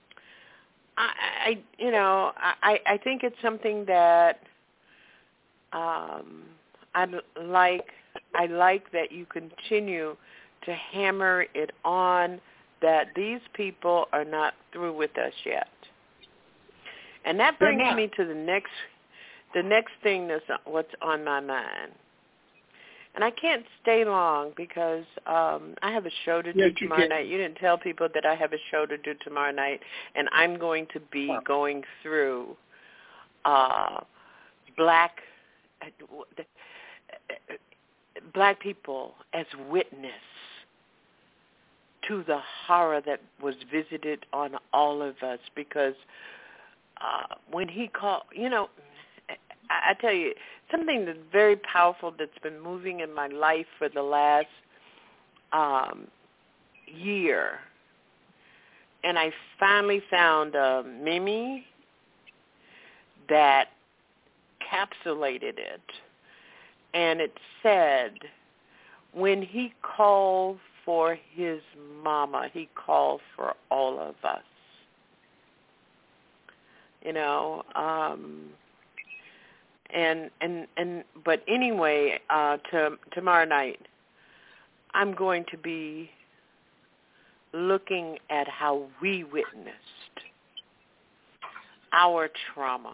I, I, you know, I, I think it's something that um, I like I like that you continue to hammer it on that these people are not through with us yet. And that brings me to the next the next thing that's what's on my mind. And I can't stay long because um, I have a show to do
yes,
tomorrow
you
night. You didn't tell people that I have a show to do tomorrow night, and I'm going to be wow. going through uh, black black people as witness to the horror that was visited on all of us. Because uh, when he called, you know, I, I tell you, something that's very powerful that's been moving in my life for the last um, year. And I finally found a meme that encapsulated it. And it said, when he called for his mama, he called for all of us. You know, um, and and and but anyway, uh, to, tomorrow night, I'm going to be looking at how we witnessed our trauma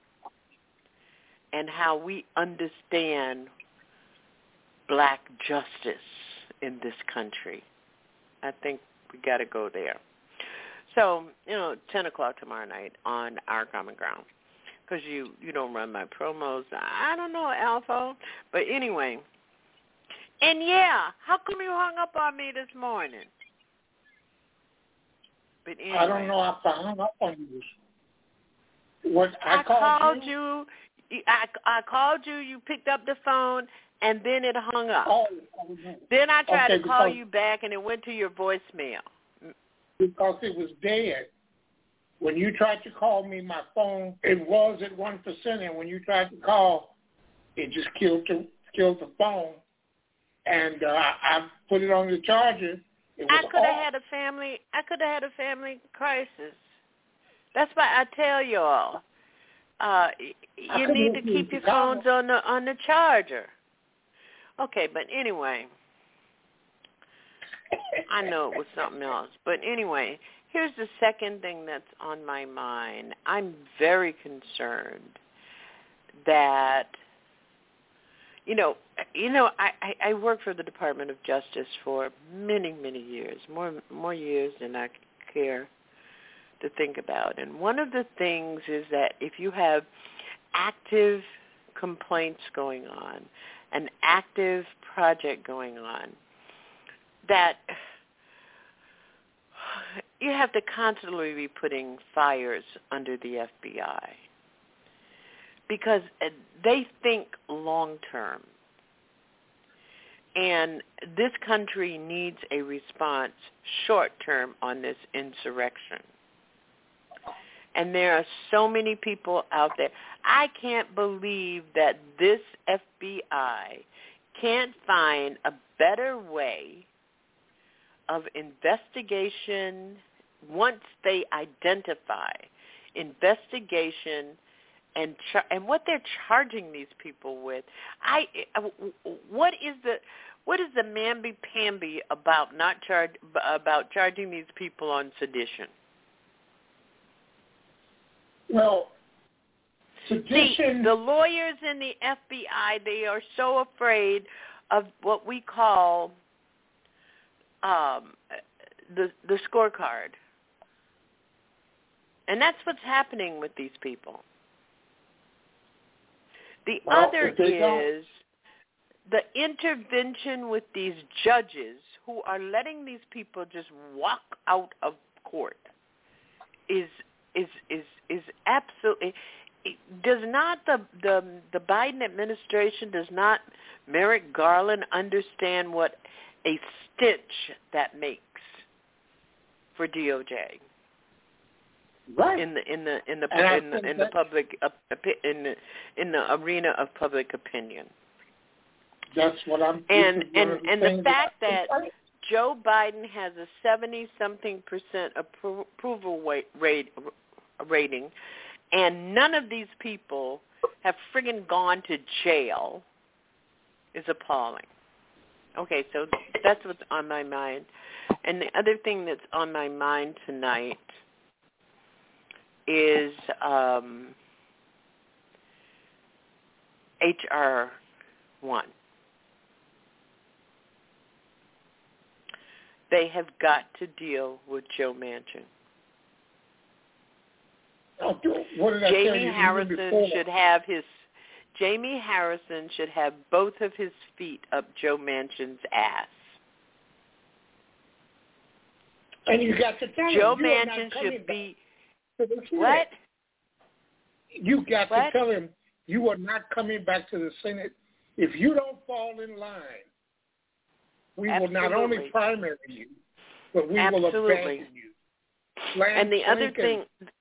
and how we understand black justice in this country. I think we got to go there. So, you know, ten o'clock tomorrow night on Our Common Ground, because you, you don't run my promos. I don't know, Alpha. But anyway, and yeah, how come you hung up on me this morning? But anyway,
I don't know if I hung up on you. What, I,
I
called,
called
you?
you. I, I called you. You picked up the phone, and then it hung up.
Oh,
then I tried
okay,
to call
because,
you back, and it went to your voicemail.
Because it was dead. When you tried to call me, my phone, it was at one percent, and when you tried to call, it just killed the, killed the phone. And uh, I put it on the charger. It was
I could have
off.
had a family. I could have had a family crisis. That's why I tell y'all, uh, you need to keep your phones on the on the charger. Okay, but anyway, I know it was something else. But anyway, here's the second thing that's on my mind. I'm very concerned that, you know, you know, I, I, I worked for the Department of Justice for many, many years, more more years than I care to think about. And one of the things is that if you have active complaints going on, an active project going on, that you have to constantly be putting fires under the F B I because they think long term. And this country needs a response short term on this insurrection. And there are so many people out there. I can't believe that this F B I can't find a better way of investigation once they identify investigation and char- and what they're charging these people with. I what is the what is the mamby-pamby about not charge about charging these people on sedition?
Well, sedition.
See, the lawyers in the F B I, they are so afraid of what we call um, the the scorecard, and that's what's happening with these people. The
well,
other is the intervention with these judges who are letting these people just walk out of court is is is is absolutely. Does not the, the the Biden administration, does not Merrick Garland understand what a stench that makes for D O J?
Right.
In the in the in the
and
in the, in the public uh, in the in the arena of public opinion.
That's what I'm.
And and and the fact that Joe Biden has a seventy something percent appro- approval rate, rate rating, and none of these people have friggin' gone to jail is appalling. Okay, so that's what's on my mind. And the other thing that's on my mind tonight is um, H R one. They have got to deal with Joe Manchin.
Oh, what did I tell
Jamie
you
Harrison should have his Jamie Harrison should have both of his feet up Joe Manchin's ass.
And you got to tell
Joe
him you
Manchin should be
what? You got
what?
to tell him you are not coming back to the Senate if you don't fall in line. We
Absolutely.
will not only primary you, but we
Absolutely.
will abandon you. Blanche
and the
Lincoln,
other thing,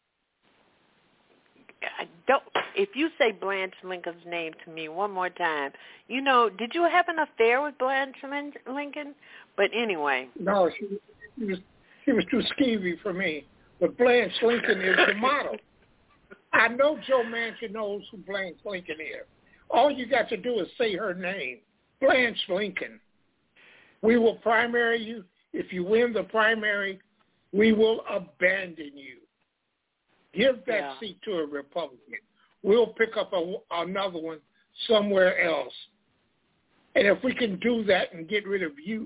I don't. If you say Blanche Lincoln's name to me one more time, you know, did you have an affair with Blanche Lincoln? But anyway.
No, she, she was she was too skeevy for me. But Blanche Lincoln is the model. I know Joe Manchin knows who Blanche Lincoln is. All you got to do is say her name, Blanche Lincoln. We will primary you. If you win the primary, we will abandon you. Give that
yeah.
seat to a Republican. We'll pick up a, another one somewhere else. And if we can do that and get rid of you,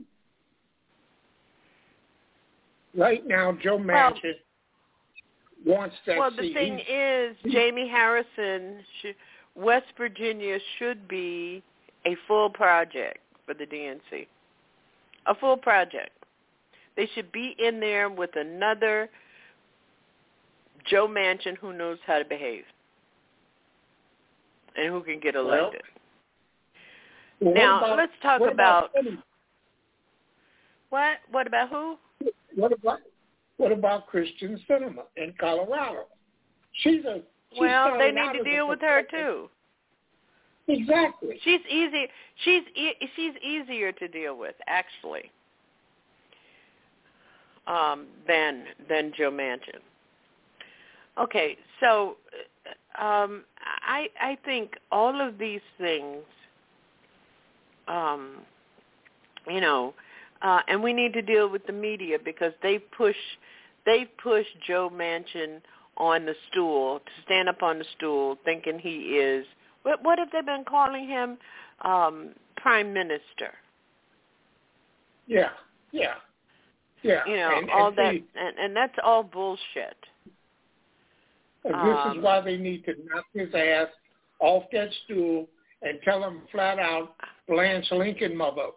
right now, Joe Manchin well, wants that
well,
seat.
Well, the thing
He's,
is, Jamie Harrison, should, West Virginia should be a full project for the D N C. A full project. They should be in there with another Joe Manchin who knows how to behave and who can get elected.
Well,
now,
about,
let's talk
what
about,
about
what? What about who?
What about what about Kristen Sinema in Colorado? She's a she
well. They need
out
to
as
deal with her too.
Exactly.
She's easy. She's e- she's easier to deal with actually um, than than Joe Manchin. Okay, so um, I I think all of these things, um, you know, uh, and we need to deal with the media because they push they push Joe Manchin on the stool to stand up on the stool, thinking he is. What, what have they been calling him? Um, Prime Minister.
Yeah, yeah, yeah.
You know,
and,
all
and
that,
see,
and, and that's all bullshit.
And this
um,
is why they need to knock his ass off that stool and tell him flat out, Blanche Lincoln, mother.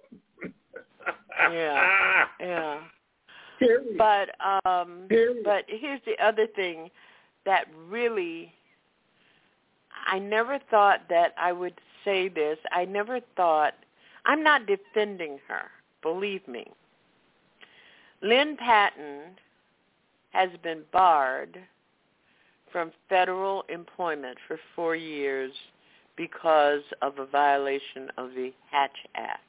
yeah, yeah.
Period.
But um,
Period.
but here's the other thing that really. I never thought that I would say this. I never thought, I'm not defending her, believe me. Lynn Patton has been barred from federal employment for four years because of a violation of the Hatch Act.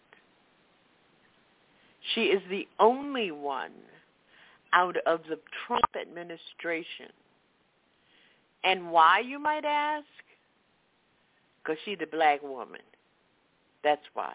She is the only one out of the Trump administration. And why, you might ask? Because she's a black woman. That's why.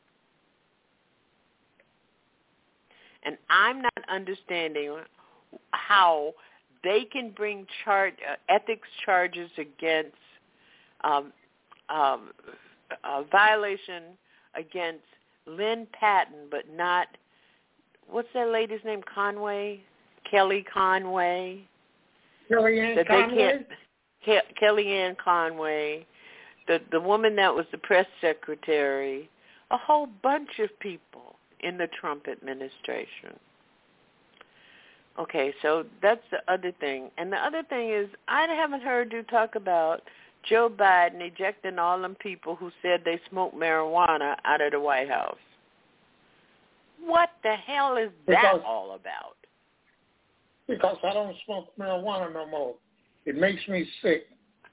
And I'm not understanding how they can bring char- uh, ethics charges against um, um, a violation against Lynn Patton, but not, what's that lady's name, Conway? Kelly Conway?
Kellyanne
that
Conway?
They can't, Ke- Kellyanne Conway. The the woman that was the press secretary, a whole bunch of people in the Trump administration. Okay, so that's the other thing. And the other thing is, I haven't heard you talk about Joe Biden ejecting all them people who said they smoked marijuana out of the White House. What the hell is that
Because,
all about?
Because I don't smoke marijuana no more. It makes me sick.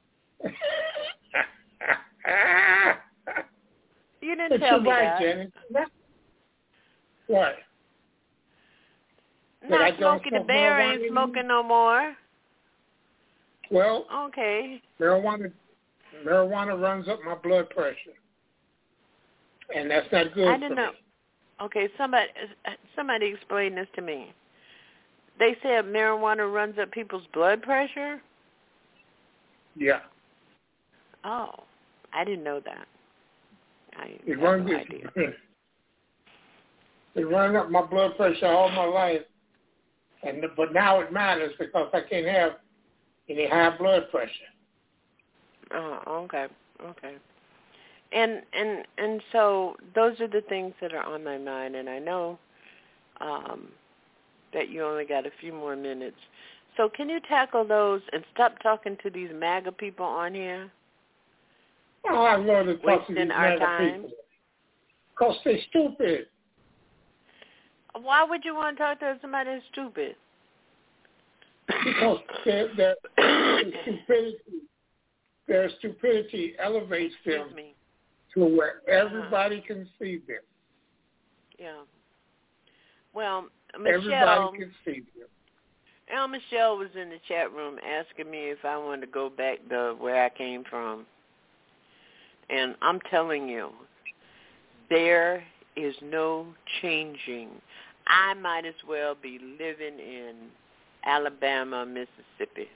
You didn't
but
tell
you're
me
right,
that.
Jenny. What?
Not
I don't
smoking
smoke
the bear
marijuana
ain't
anymore?
smoking no more.
Well,
okay.
Marijuana, marijuana runs up my blood pressure, and that's not good
I
for
didn't
me.
know. Okay, somebody somebody explain this to me. They said marijuana runs up people's blood pressure?
Yeah.
Oh, I didn't know that. I
It
had
runs
no
it,
idea.
it ran up my blood pressure all my life, and but now it matters because I can't have any high blood pressure.
Oh, okay, okay. And and and so those are the things that are on my mind, and I know um, that you only got a few more minutes. So can you tackle those and stop talking to these MAGA people on here?
Oh, I love to talk to these
Wasting our
MAGA
time.
people because they're stupid.
Why would you want to talk to somebody who's stupid?
Because their, their, their stupidity, their stupidity elevates them
Excuse me.
to where everybody uh-huh. can see them.
Yeah. Well, Michelle.
Everybody can see them.
El Michelle was in the chat room asking me if I wanted to go back to where I came from. And I'm telling you, there is no changing. I might as well be living in Alabama, Mississippi.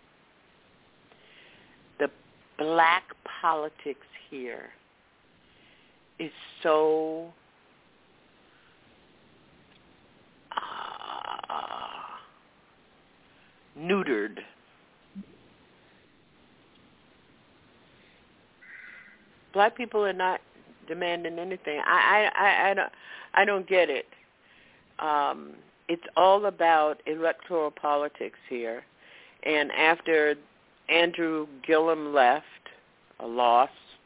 The black politics here is so uh, neutered. Black people are not demanding anything. I, I, I, I don't I don't get it. Um, it's all about electoral politics here. And after Andrew Gillum left, a loss,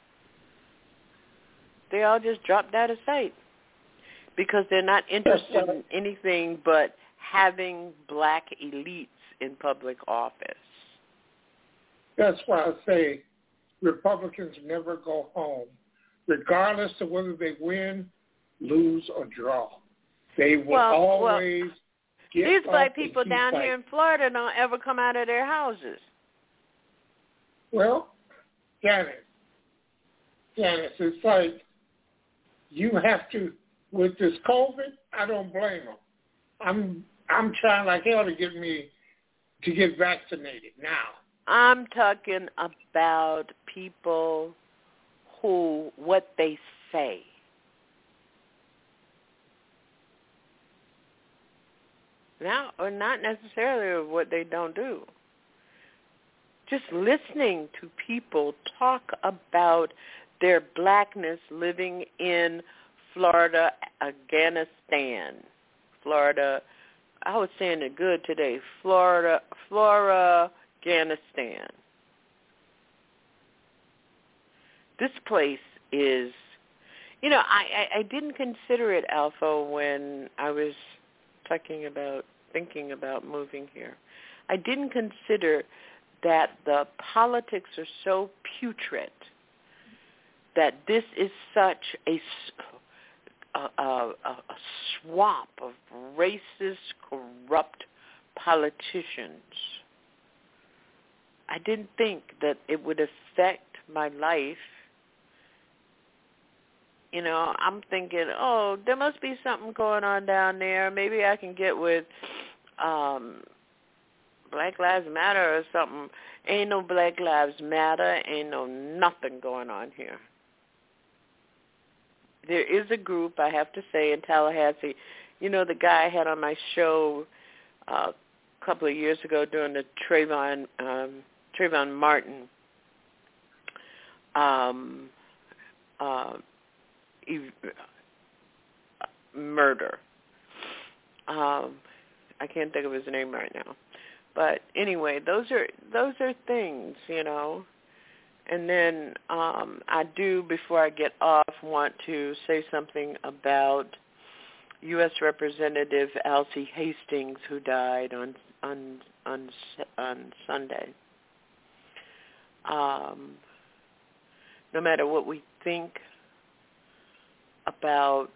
they all just dropped out of sight because they're not interested in anything but having black elites in public office.
That's why I say Republicans never go home, regardless of whether they win, lose, or draw. They will
well,
always
well,
get
these black
up
people
and
down
fight.
here in Florida don't ever come out of their houses.
Well, Janice, Janice, it's like you have to, with this COVID, I don't blame them. I'm I'm trying like hell to get me to get vaccinated now.
I'm talking about people who, what they say. Now, or not necessarily what they don't do. Just listening to people talk about their blackness living in Florida, Afghanistan, Florida. I was saying it good today. Florida, Florida, Afghanistan. This place is, you know, I, I, I didn't consider it, Alpha, when I was talking about, thinking about moving here. I didn't consider that the politics are so putrid that this is such a, a, a, a swamp of racist, corrupt politicians. I didn't think that it would affect my life. You know, I'm thinking, oh, there must be something going on down there. Maybe I can get with um, Black Lives Matter or something. Ain't no Black Lives Matter. Ain't no nothing going on here. There is a group, I have to say, in Tallahassee. You know, the guy I had on my show uh, a couple of years ago during the Trayvon, um, Trayvon Martin um, uh, murder. Um, I can't think of his name right now. But anyway, those are those are things, you know. And then um, I do, before I get off, want to say something about U S Representative Alcee Hastings, who died on on on, on Sunday. Um, no matter what we think about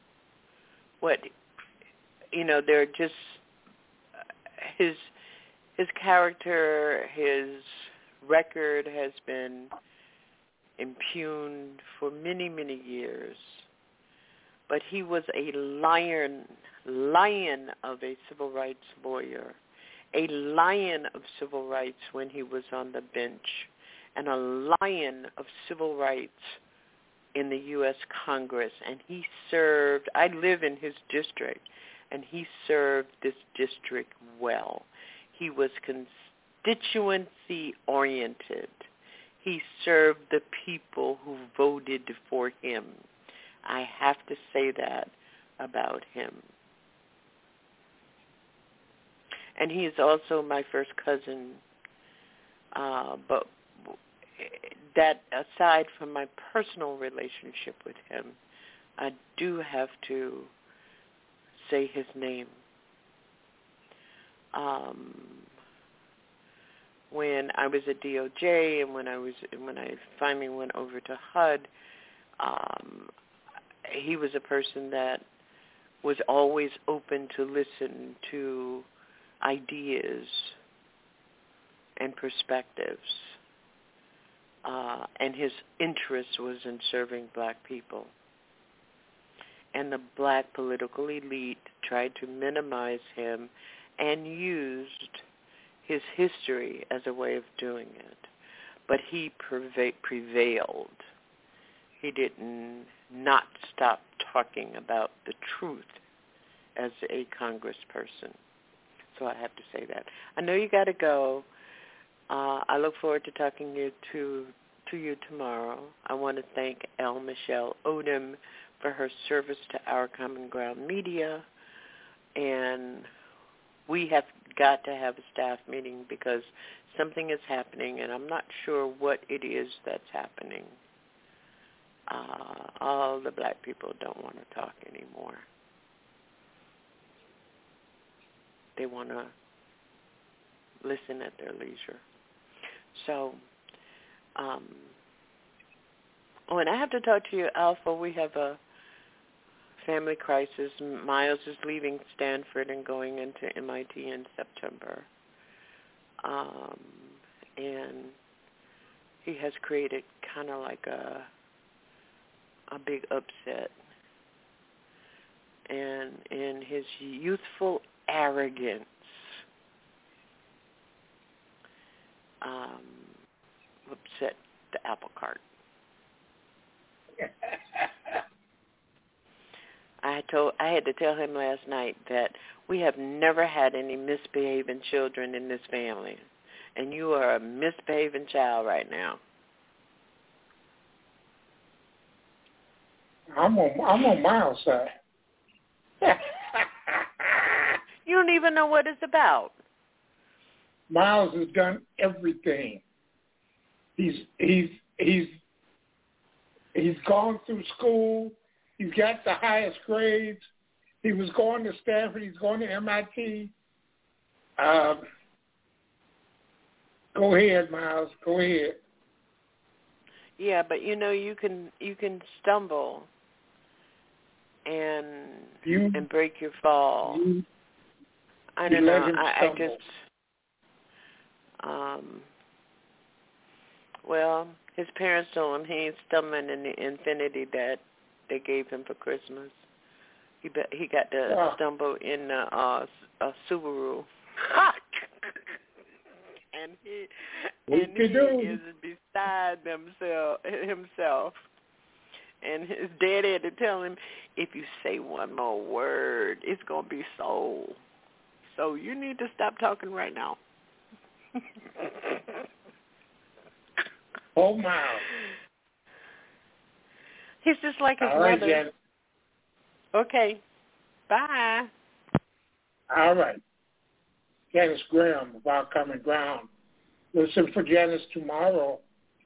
what, you know, they're just his his character, his record has been impugned for many, many years. But he was a lion, lion of a civil rights lawyer, a lion of civil rights when he was on the bench, and a lion of civil rights in the U S Congress. And he served, I live in his district, and he served this district well. He was constituency oriented. He served the people who voted for him. I have to say that about him. And he is also my first cousin, uh, but that aside from my personal relationship with him, I do have to say his name. Um, when I was at D O J and when I was when I finally went over to H U D, um, he was a person that was always open to listen to ideas and perspectives. Uh, and his interest was in serving black people. And the black political elite tried to minimize him and used his history as a way of doing it. But he preva- prevailed. He didn't not stop talking about the truth as a congressperson. So I have to say that. I know you got to go. Uh, I look forward to talking you to to you tomorrow. I want to thank L. Michelle Odom for her service to Our Common Ground Media, and we have got to have a staff meeting because something is happening, and I'm not sure what it is that's happening. Uh, all the black people don't want to talk anymore. They want to listen at their leisure. So, um, oh, and I have to talk to you, Alpha. We have a family crisis. Miles is leaving Stanford and going into M I T in September. Um, and he has created kind of like a a big upset. And in his youthful arrogance, um, upset the apple cart. I told I had to tell him last night that we have never had any misbehaving children in this family, and you are a misbehaving child right now.
I'm on I'm on Miles' side.
You don't even know what it's about.
Miles has done everything. He's he's he's he's gone through school. He's got the highest grades. He was going to Stanford. He's going to M I T. Um, go ahead, Miles. Go ahead.
Yeah, but you know you can you can stumble and
you,
and break your fall.
You,
I don't know. I, I just um. Well, his parents told him he ain't stumbling in the infinity that they gave him for Christmas. He be, he got to
yeah.
stumble in the, uh, a Subaru. and he and he
do.
is beside himself himself. And his daddy had to tell him, if you say one more word, it's gonna be soul. So you need to stop talking right now.
Oh my!
He's just like his
All right,
mother.
Jan.
Okay. Bye.
All right. Janice Graham of Our Common Ground. Listen for Janice tomorrow,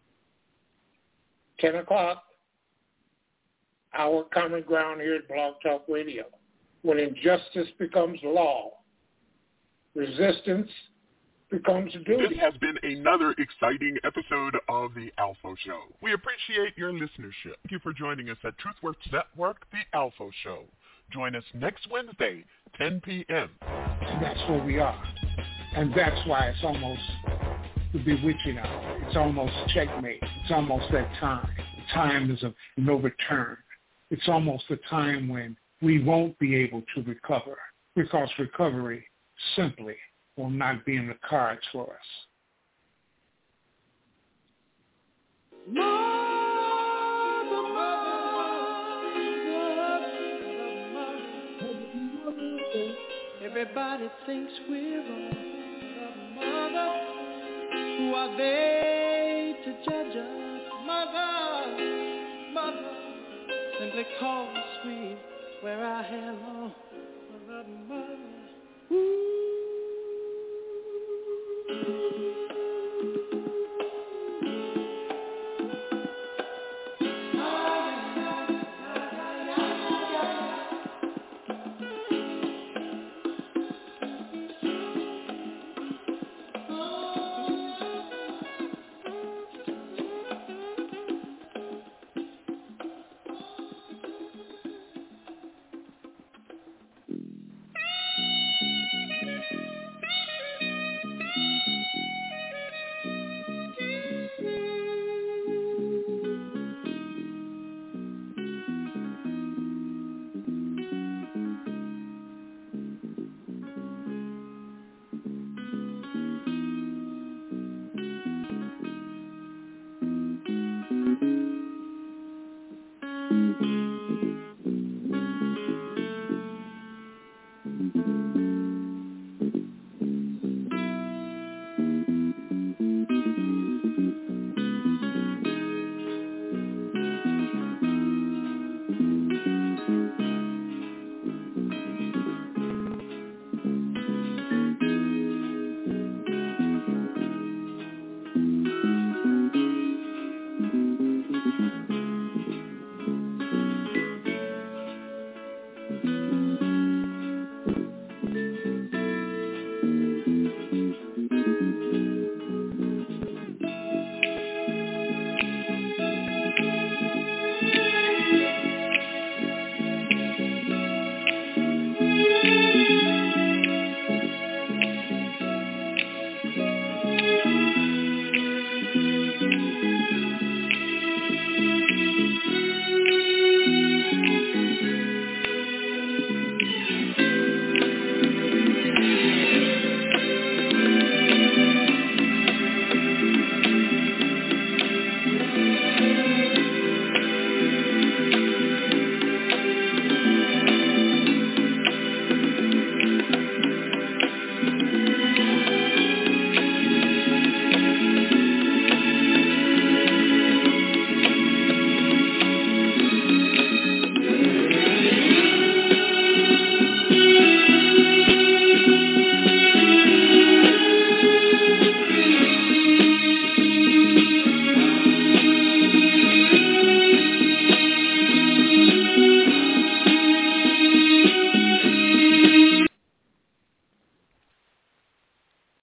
ten o'clock, Our Common Ground here at Blog Talk Radio. When injustice becomes law, resistance becomes duty.
This has been another exciting episode of The Alpha Show. We appreciate your listenership. Thank you for joining us at TruthWorks Network, The Alpha Show. Join us next Wednesday, ten p.m.
And that's where we are. And that's why it's almost the bewitching hour. It's almost checkmate. It's almost that time. The time is of no return. It's almost the time when we won't be able to recover because recovery simply will not be in the cards for us.
Everybody thinks we're wrong. Mother, who are they to judge us? Mother, mother, simply cause we wear our hair long. Mother, mother, ooh.